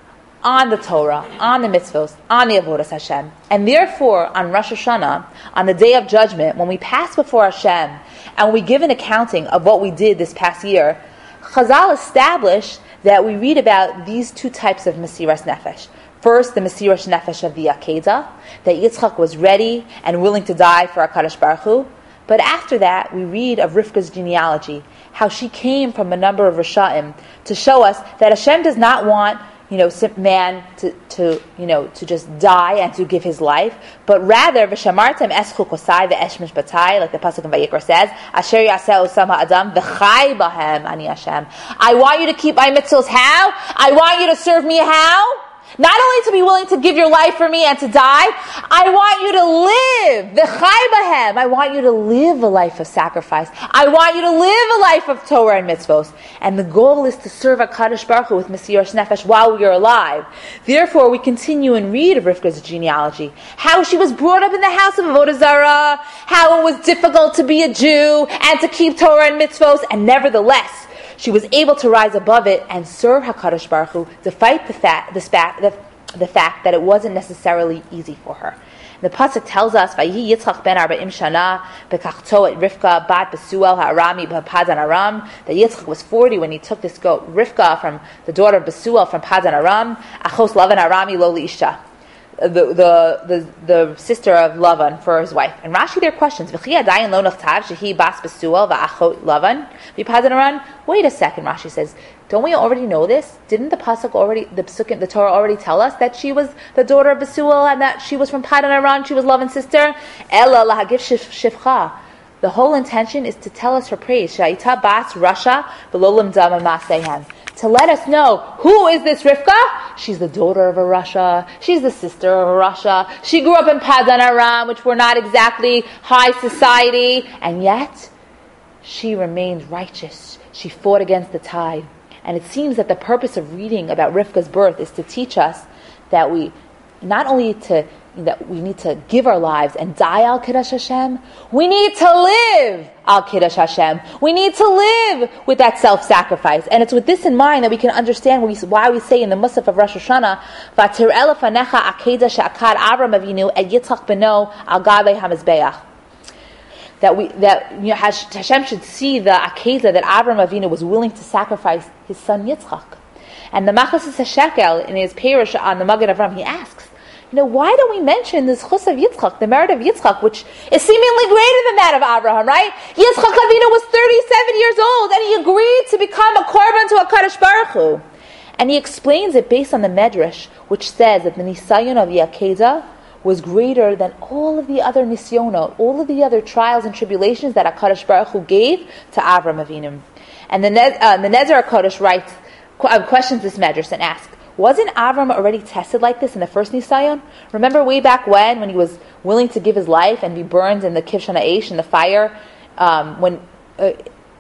on the Torah, on the mitzvos, on the avodas Hashem. And therefore, on Rosh Hashanah, on the day of judgment, when we pass before Hashem and we give an accounting of what we did this past year, Chazal established that we read about these two types of Mesiras Nefesh. First, the Mesiras Nefesh of the Akedah, that Yitzchak was ready and willing to die for HaKadosh Baruch Hu. But after that, we read of Rivka's genealogy, how she came from a number of Risha'im to show us that Hashem does not want, you know, man to, to, you know, to just die and to give his life, but rather, v'shamartem eschu kosai v'esh mishpatai, like the pasuk in Vayikra says, asher yaseh osam ha'adam v'chai bahem ani Hashem. I want you to keep my mitzvos. How? I want you to serve me how? Not only to be willing to give your life for me and to die, I want you to live, v'chai bahem. I want you to live a life of sacrifice. I want you to live a life of Torah and mitzvos. And the goal is to serve HaKadosh Baruch Hu with Mesiras Nefesh while we are alive. Therefore, we continue and read of Rivka's genealogy, how she was brought up in the house of Avodah Zarah, how it was difficult to be a Jew and to keep Torah and mitzvos, and nevertheless, she was able to rise above it and serve HaKadosh Baruch Hu despite the fact, the, spa, the, the fact that it wasn't necessarily easy for her. The pasuk tells us, "Vayihi Yitzchak ben arba'im shana bekachto et Rivka bat Besuel ha'arami b'Padan Aram." That Yitzchak was forty when he took this goat, Rivka, from the daughter of Besuel from Padan Aram, achos Lavan Arami lo liisha. The, the the the sister of Lavan for his wife. And Rashi there questions, Wait a second, Rashi says, don't we already know this? Didn't the pasuk already, the pasuk, the Torah already tell us that she was the daughter of Besuel and that she was from Padan Aram, she was Lavan's sister? Ella lahagiv shivcha. The whole intention is to tell us her praise. Sha'ita bas Rasha v'lo limda ma'aseihan. To let us know, who is this Rivka? She's the daughter of a Rasha. She's the sister of a Rasha. She grew up in Padan Aram, which were not exactly high society. And yet, she remained righteous. She fought against the tide. And it seems that the purpose of reading about Rivka's birth is to teach us that we, not only to that we need to give our lives and die al Kiddush Hashem, we need to live al Kiddush Hashem. We need to live with that self-sacrifice. And it's with this in mind that we can understand why we say in the Musaf of Rosh Hashanah, Vatir elefanecha akedah she'akad Avram Avinu et Yitzchak beno al gadei hamizbeach. That we that you know, Hashem should see the akedah that Avram Avinu was willing to sacrifice his son Yitzchak. And the Machas HaShekel in his Perush on the Maggid Avram, he asks, you know, why don't we mention this chus of Yitzchak, the merit of Yitzchak, which is seemingly greater than that of Abraham, right? Yitzchak Avinu was thirty-seven years old, and he agreed to become a korban to HaKadosh Baruch Hu. And he explains it based on the Medrash, which says that the Nisayon of the Akedah was greater than all of the other Nisyonot, all of the other trials and tribulations that HaKadosh Baruch Hu gave to Avram Avinu. And the, ne- uh, the Nezer HaKadosh writes, uh, questions this Medrash and asks, wasn't Avram already tested like this in the first Nisayon? Remember way back when, when he was willing to give his life and be burned in the Kivshan Aish, in the fire, um, when uh,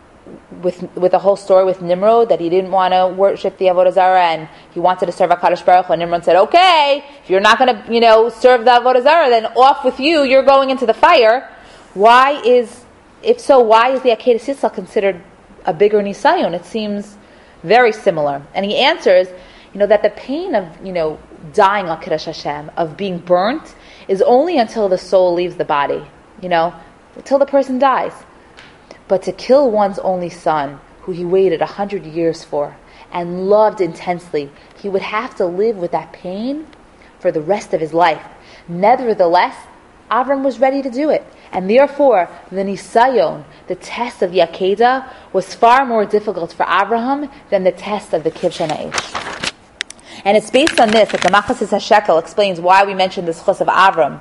with with the whole story with Nimrod, that he didn't want to worship the Avodah Zarah and he wanted to serve HaKadosh Baruch Hu, and Nimrod said, okay, if you're not going to, you know, serve the Avodah Zarah, then off with you, you're going into the fire. Why is, if so, why is the Akedah Sisla considered a bigger Nisayon? It seems very similar. And he answers, you know, that the pain of, you know, dying al Kiddush Hashem, of being burnt, is only until the soul leaves the body, you know, until the person dies. But to kill one's only son, who he waited a hundred years for, and loved intensely, he would have to live with that pain for the rest of his life. Nevertheless, Avram was ready to do it. And therefore, the Nisayon, the test of the Akedah, was far more difficult for Abraham than the test of the Kivshan Aish. And it's based on this that the Machas HaShekel explains why we mentioned this chus of Avram.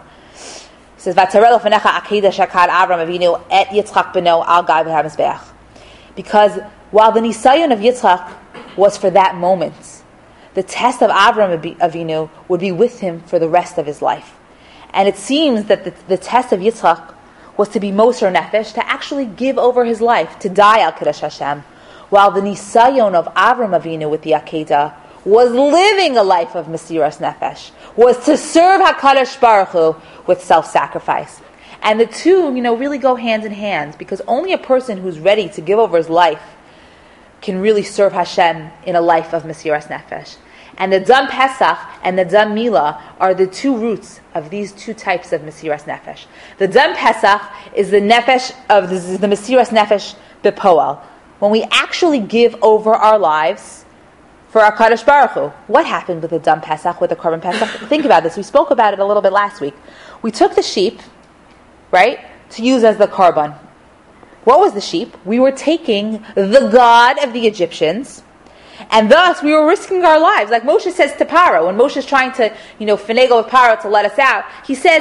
He says, "Vatarel ofenecha akedah shakad Avram Avinu et Yitzchak beno al gai v'hamizbeach." Because while the Nisayon of Yitzchak was for that moment, the test of Avram Avinu would be with him for the rest of his life. And it seems that the, the test of Yitzchak was to be Moser Nefesh, to actually give over his life, to die al Kiddush Hashem, while the Nisayon of Avram Avinu with the Akedah was living a life of Mesiras Nefesh, was to serve HaKadosh Baruch Hu with self-sacrifice. And the two, you know, really go hand in hand, because only a person who's ready to give over his life can really serve Hashem in a life of Mesiras Nefesh. And the Dam Pesach and the Dam Mila are the two roots of these two types of Mesiras Nefesh. The Dam Pesach is the Nefesh of this is the Mesiras Nefesh Bepoel. When we actually give over our lives for our Kadosh Baruch Hu. What happened with the Dam Pesach, with the Korban Pesach? Think about this. We spoke about it a little bit last week. We took the sheep, right, to use as the Korban. What was the sheep? We were taking the God of the Egyptians, and thus we were risking our lives. Like Moshe says to Paro, when Moshe is trying to, you know, finagle with Paro to let us out, he says,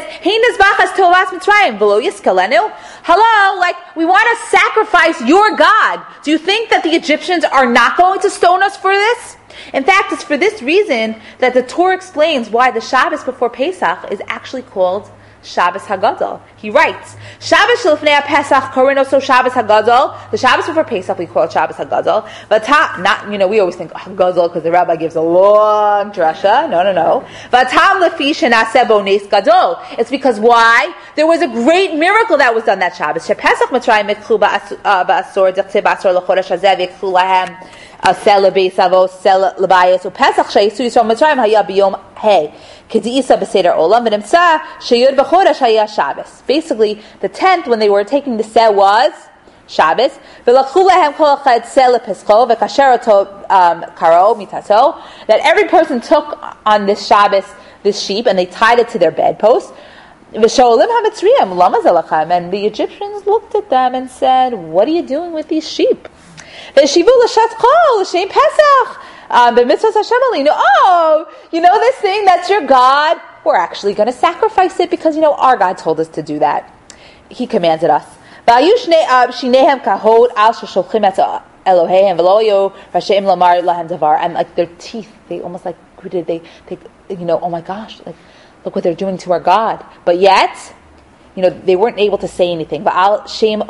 hello, like, we want to sacrifice your God. Do you think that the Egyptians are not going to stone us for this? In fact, it's for this reason that the Torah explains why the Shabbos before Pesach is actually called Shabbos Hagadol. He writes, Shabbos Shalfnei Pesach Korino so Shabbos Hagadol. The Shabbos before Pesach we call it Shabbos Hagadol. But not, you know, we always think oh, Hagadol because the rabbi gives a long drasha. No, no, no. Vatam lefi shenaseh bo nes gadol. It's because why? There was a great miracle that was done that Shabbos. Shepesach Mitzrayim mitchu ba'asor dichtei ba'asor lechodesh hazeh v'ikchu lahem. Sel lebeisavo, sel lebayos, uPesach sheyisu Yisrael Mitzrayim haya biyom hey kediisa b'seder olam v'nimtza sheyud b'chodesh haya Shabbos. Basically, the tenth when they were taking the seh was Shabbos. V'lakhu lahem kol echad sel lepescho v'kasher oto karo mitato. That every person took on this Shabbos this sheep and they tied it to their bedpost. V'sholim hamitzriyim lama zelachem. And the Egyptians looked at them and said, "What are you doing with these sheep?" Oh, you know this thing, that's your God. We're actually going to sacrifice it because, you know, our God told us to do that. He commanded us. And like their teeth, they almost like, who did they, they, you know, oh my gosh, like, look what they're doing to our God. But yet, you know, they weren't able to say anything. And on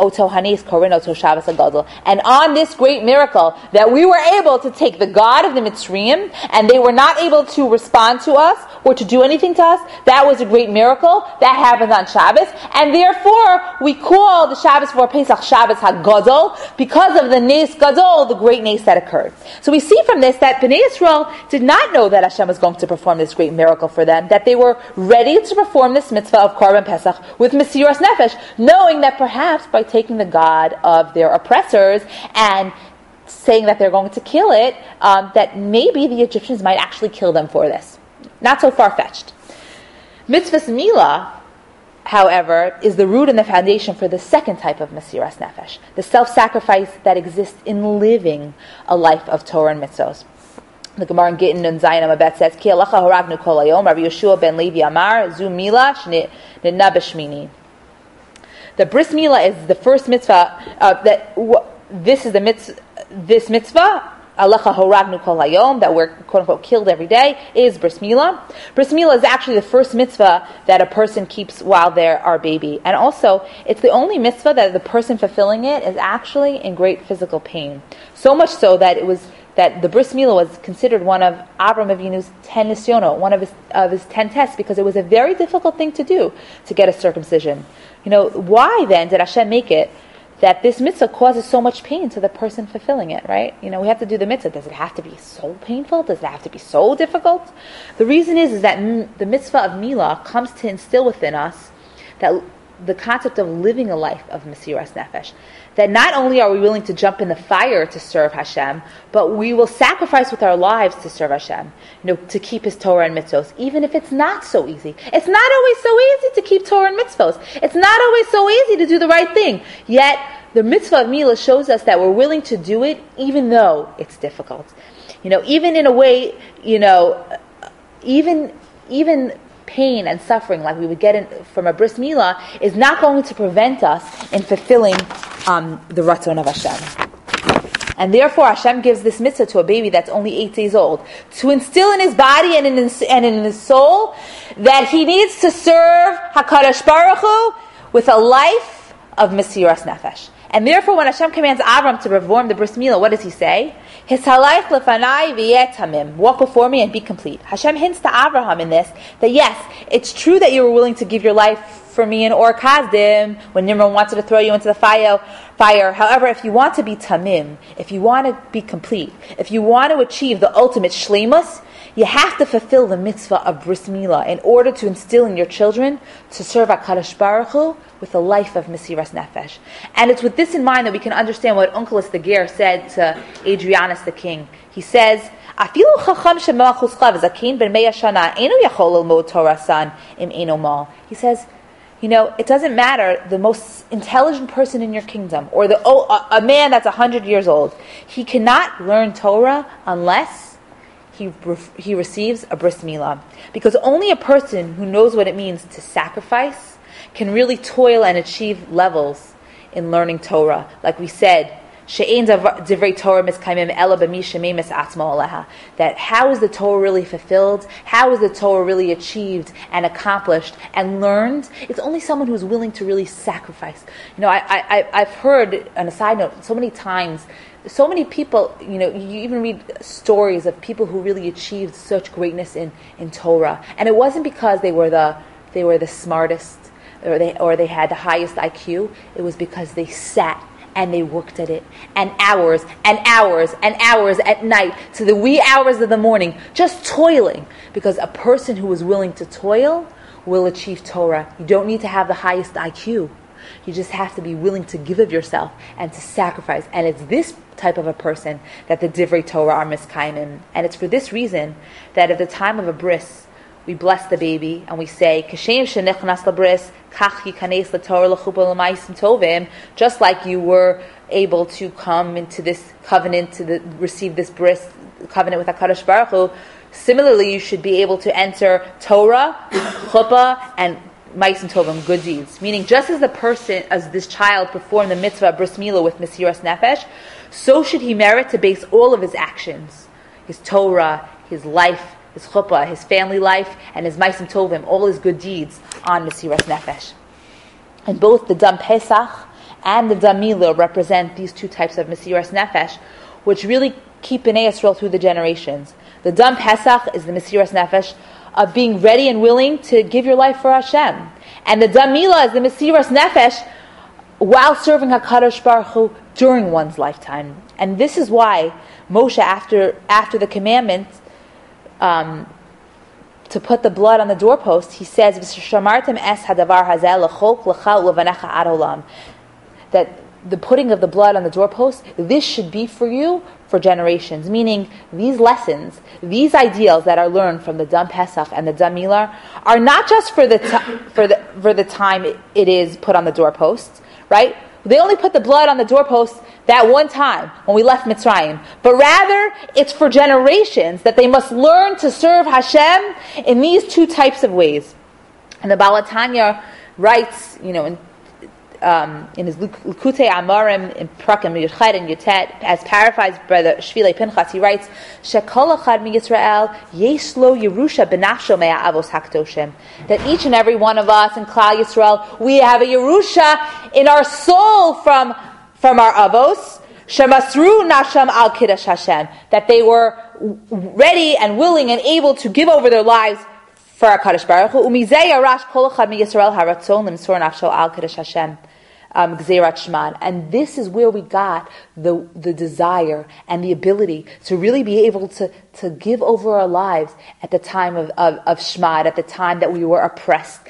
this great miracle, that we were able to take the God of the Mitzrayim, and they were not able to respond to us, or to do anything to us, that was a great miracle. That happened on Shabbos. And therefore, we call the Shabbos for Pesach Shabbos HaGadol, because of the Nes Gadol, the great Nes that occurred. So we see from this that Bnei Yisrael did not know that Hashem was going to perform this great miracle for them, that they were ready to perform this mitzvah of Korban Pesach with Mesiras Nefesh, knowing that perhaps by taking the God of their oppressors and saying that they're going to kill it, um, that maybe the Egyptians might actually kill them for this. Not so far-fetched. Mitzvahs Mila, however, is the root and the foundation for the second type of Mesiras Nefesh, the self-sacrifice that exists in living a life of Torah and mitzvos. The Gemara in Gittin and Zayin Amabet says, Ki alacha haragnu kol hayom, Rabbi Yeshua ben Levi Amar, Zu Mila shnitna b'shmini. The bris Mila is the first mitzvah, uh, that w- this is the mitzvah, this mitzvah, Alacha horagnu kol hayom, that we're quote-unquote killed every day, is bris milah. Bris milah is actually the first mitzvah that a person keeps while they're our baby. And also, it's the only mitzvah that the person fulfilling it is actually in great physical pain. So much so that it was that the bris milah was considered one of Avraham Avinu's ten nisyono, one of his of his ten tests, because it was a very difficult thing to do, to get a circumcision. You know, why then did Hashem make it that this mitzvah causes so much pain to the person fulfilling it, right? You know, we have to do the mitzvah. Does it have to be so painful? Does it have to be so difficult? The reason is, is that m- the mitzvah of milah comes to instill within us that the concept of living a life of Mesiras Nefesh. That not only are we willing to jump in the fire to serve Hashem, but we will sacrifice with our lives to serve Hashem, you know, to keep His Torah and mitzvos, even if it's not so easy. It's not always so easy to keep Torah and mitzvos. It's not always so easy to do the right thing. Yet, the mitzvah of milah shows us that we're willing to do it, even though it's difficult. You know, even in a way, you know, even even pain and suffering like we would get in, from a bris milah is not going to prevent us in fulfilling um, the ratzon of Hashem. And therefore Hashem gives this mitzvah to a baby that's only eight days old, to instill in his body and in his, and in his soul that he needs to serve HaKadosh Baruch Hu with a life of Mesiras Nefesh. And therefore, when Hashem commands Avram to perform the bris milah, what does He say? Hisalayich lefanai v'yeh tamim. Walk before me and be complete. Hashem hints to Abraham in this that yes, it's true that you were willing to give your life for me in Or Kasdim when Nimrod wanted to throw you into the fire. Fire. However, if you want to be tamim, if you want to be complete, if you want to achieve the ultimate shleimus, You have to fulfill the mitzvah of bris milah in order to instill in your children to serve HaKadosh Baruch Hu with a life of Mesiras Nefesh. And it's with this in mind that we can understand what Onkelos the Ger said to Adrianus the king. He says, "Afilu chacham shemalchus chav zakin ben mea shana eno yachol lelmod Torah san im eno mal." He says, you know, it doesn't matter the most intelligent person in your kingdom, or the oh, a, a man that's a hundred years old. He cannot learn Torah unless he he receives a bris milah, because only a person who knows what it means to sacrifice can really toil and achieve levels in learning Torah. Like we said, she'ein divrei Torah miskaimim ela b'mi shememes atzmo aleha. That how is the Torah really fulfilled? How is the Torah really achieved and accomplished and learned? It's only someone who's willing to really sacrifice. You know, I, I, I've heard, on a side note, so many times, so many people, you know, you even read stories of people who really achieved such greatness in, in Torah. And it wasn't because they were the they were the smartest or they or they had the highest I Q. It was because they sat and they worked at it, and hours and hours and hours at night to the wee hours of the morning, just toiling. Because a person who is willing to toil will achieve Torah. You don't need to have the highest I Q. You just have to be willing to give of yourself and to sacrifice. And it's this type of a person that the Divrei Torah are miskaimim. And it's for this reason that at the time of a bris, we bless the baby and we say, "Kashem shenichnas labris, kach yikanes laTorah lachupa l'maisim tovim." Just like you were able to come into this covenant, to the, receive this bris covenant with HaKadosh Baruch Hu, similarly you should be able to enter Torah, chuppah, and maisim tovim, good deeds. Meaning, just as the person, as this child performed the mitzvah of bris milah with Mesiras Nefesh, so should he merit to base all of his actions, his Torah, his life, his chuppah, his family life, and his maisim tovim, all his good deeds, on Mesiras Nefesh. And both the Dam Pesach and the Dam Milah represent these two types of Mesiras Nefesh, which really keep Bnei Yisrael through the generations. The Dam Pesach is the Mesiras Nefesh of being ready and willing to give your life for Hashem. And the Dam Milah is the Mesiras Nefesh while serving HaKadosh Baruch Hu during one's lifetime. And this is why Moshe, after after the commandment, Um, to put the blood on the doorpost, he says, "V'shamartem es hadavar hazeh l'chok l'cha u'levanecha ad olam." That the putting of the blood on the doorpost, this should be for you for generations. Meaning, these lessons, these ideals that are learned from the Dam Pesach and the Dam Milah are not just for the t- for the for the time it, it is put on the doorpost, right? They only put the blood on the doorpost that one time when we left Mitzrayim. But rather, it's for generations that they must learn to serve Hashem in these two types of ways. And the Baal HaTanya writes, you know, in, um, in his Likutei Amarim, in Prakim Yudchet and Yutet, as paraphrased by the Shvilei Pinchas, he writes, "Shekol echad miYisrael yesh lo Yerusha benafsho me'avos hakdoshim." That each and every one of us in Klal Yisrael, we have a Yerusha in our soul from from our avos, shemasru nasham al kiddush Hashem, that they were ready and willing and able to give over their lives for our Kadosh Baruch Hu. Umizei yarash kol echad miYisrael haratzon limsor nafsho al kiddush Hashem. Um, and this is where we got the the desire and the ability to really be able to, to give over our lives at the time of, of, of Shmad, at the time that we were oppressed.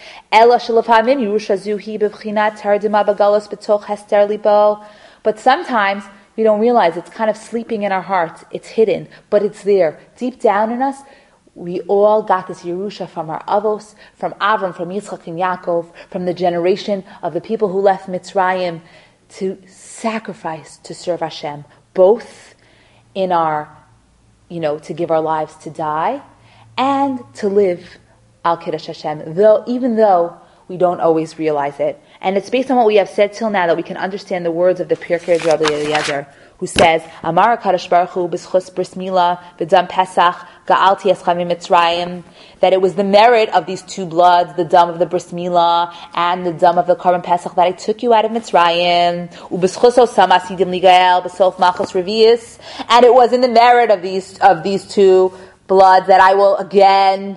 But sometimes we don't realize it's kind of sleeping in our hearts. It's hidden, but it's there. Deep down in us, we all got this Yerusha from our Avos, from Avram, from Yitzchak and Yaakov, from the generation of the people who left Mitzrayim to sacrifice to serve Hashem, both in our, you know, to give our lives to die and to live Al Kiddush Hashem, though, even though we don't always realize it. And it's based on what we have said till now that we can understand the words of the Pirkei Rabbi Eliezer, who says, Amar HaKadosh Baruch Hu b'schus bris milah v'dam Pesach ga'alti eschem miMitzrayim, that it was the merit of these two bloods, the dam of the bris milah and the dam of the Korban Pesach, that I took you out of Mitzrayim. U'b'schus osam asidim ligael b'sof machos revius, and it was in the merit of these of these two bloods that I will again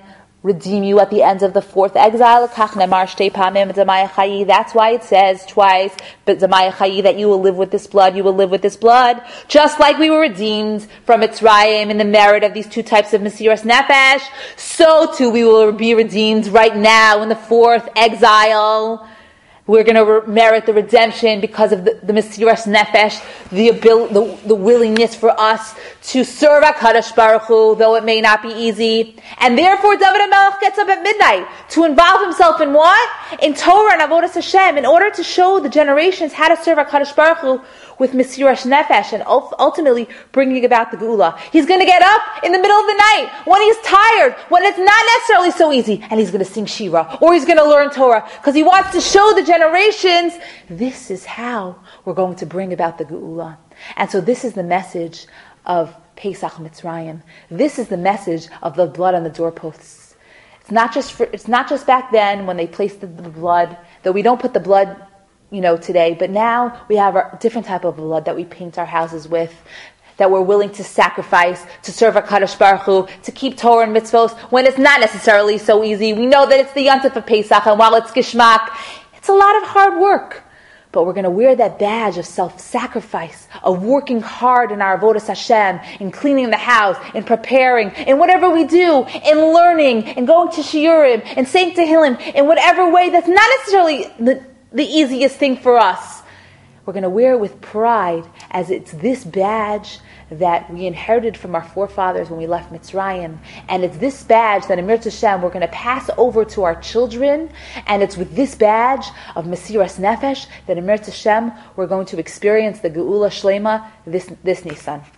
redeem you at the end of the fourth exile. That's why it says twice, but that you will live with this blood, you will live with this blood. Just like we were redeemed from Mitzrayim in the merit of these two types of Mesiras Nefesh, so too we will be redeemed right now in the fourth exile. We're going to re- merit the redemption because of the, the Mesiras Nefesh, the, abil- the the willingness for us to serve HaKadosh Baruch Hu, though it may not be easy. And therefore, David HaMelech gets up at midnight to involve himself in what? In Torah and Avodas Hashem, in order to show the generations how to serve HaKadosh Baruch Hu with Mesiras Nefesh and ultimately bringing about the Geula. He's going to get up in the middle of the night when he's tired, when it's not necessarily so easy, and he's going to sing Shira, or he's going to learn Torah, because he wants to show the generations, this is how we're going to bring about the Geula. And so this is the message of Pesach Mitzrayim. This is the message of the blood on the doorposts. It's not just for, it's not just back then when they placed the, the blood, though we don't put the blood, you know, today, but now we have a different type of blood that we paint our houses with, that we're willing to sacrifice to serve HaKadosh Baruch Hu, to keep Torah and mitzvos when it's not necessarily so easy. We know that it's the Yontif of Pesach, and while it's Gishmak, it's a lot of hard work. But we're going to wear that badge of self-sacrifice, of working hard in our Avodas Hashem, in cleaning the house, in preparing, in whatever we do, in learning, in going to Shiurim, in saying Tehillim, in whatever way that's not necessarily the the easiest thing for us. We're going to wear it with pride, as it's this badge that we inherited from our forefathers when we left Mitzrayim. And it's this badge that, Emir Hashem, we're going to pass over to our children. And it's with this badge of Mesiras Nefesh that, Emir Hashem, we're going to experience the Geula Shlema this, this Nisan.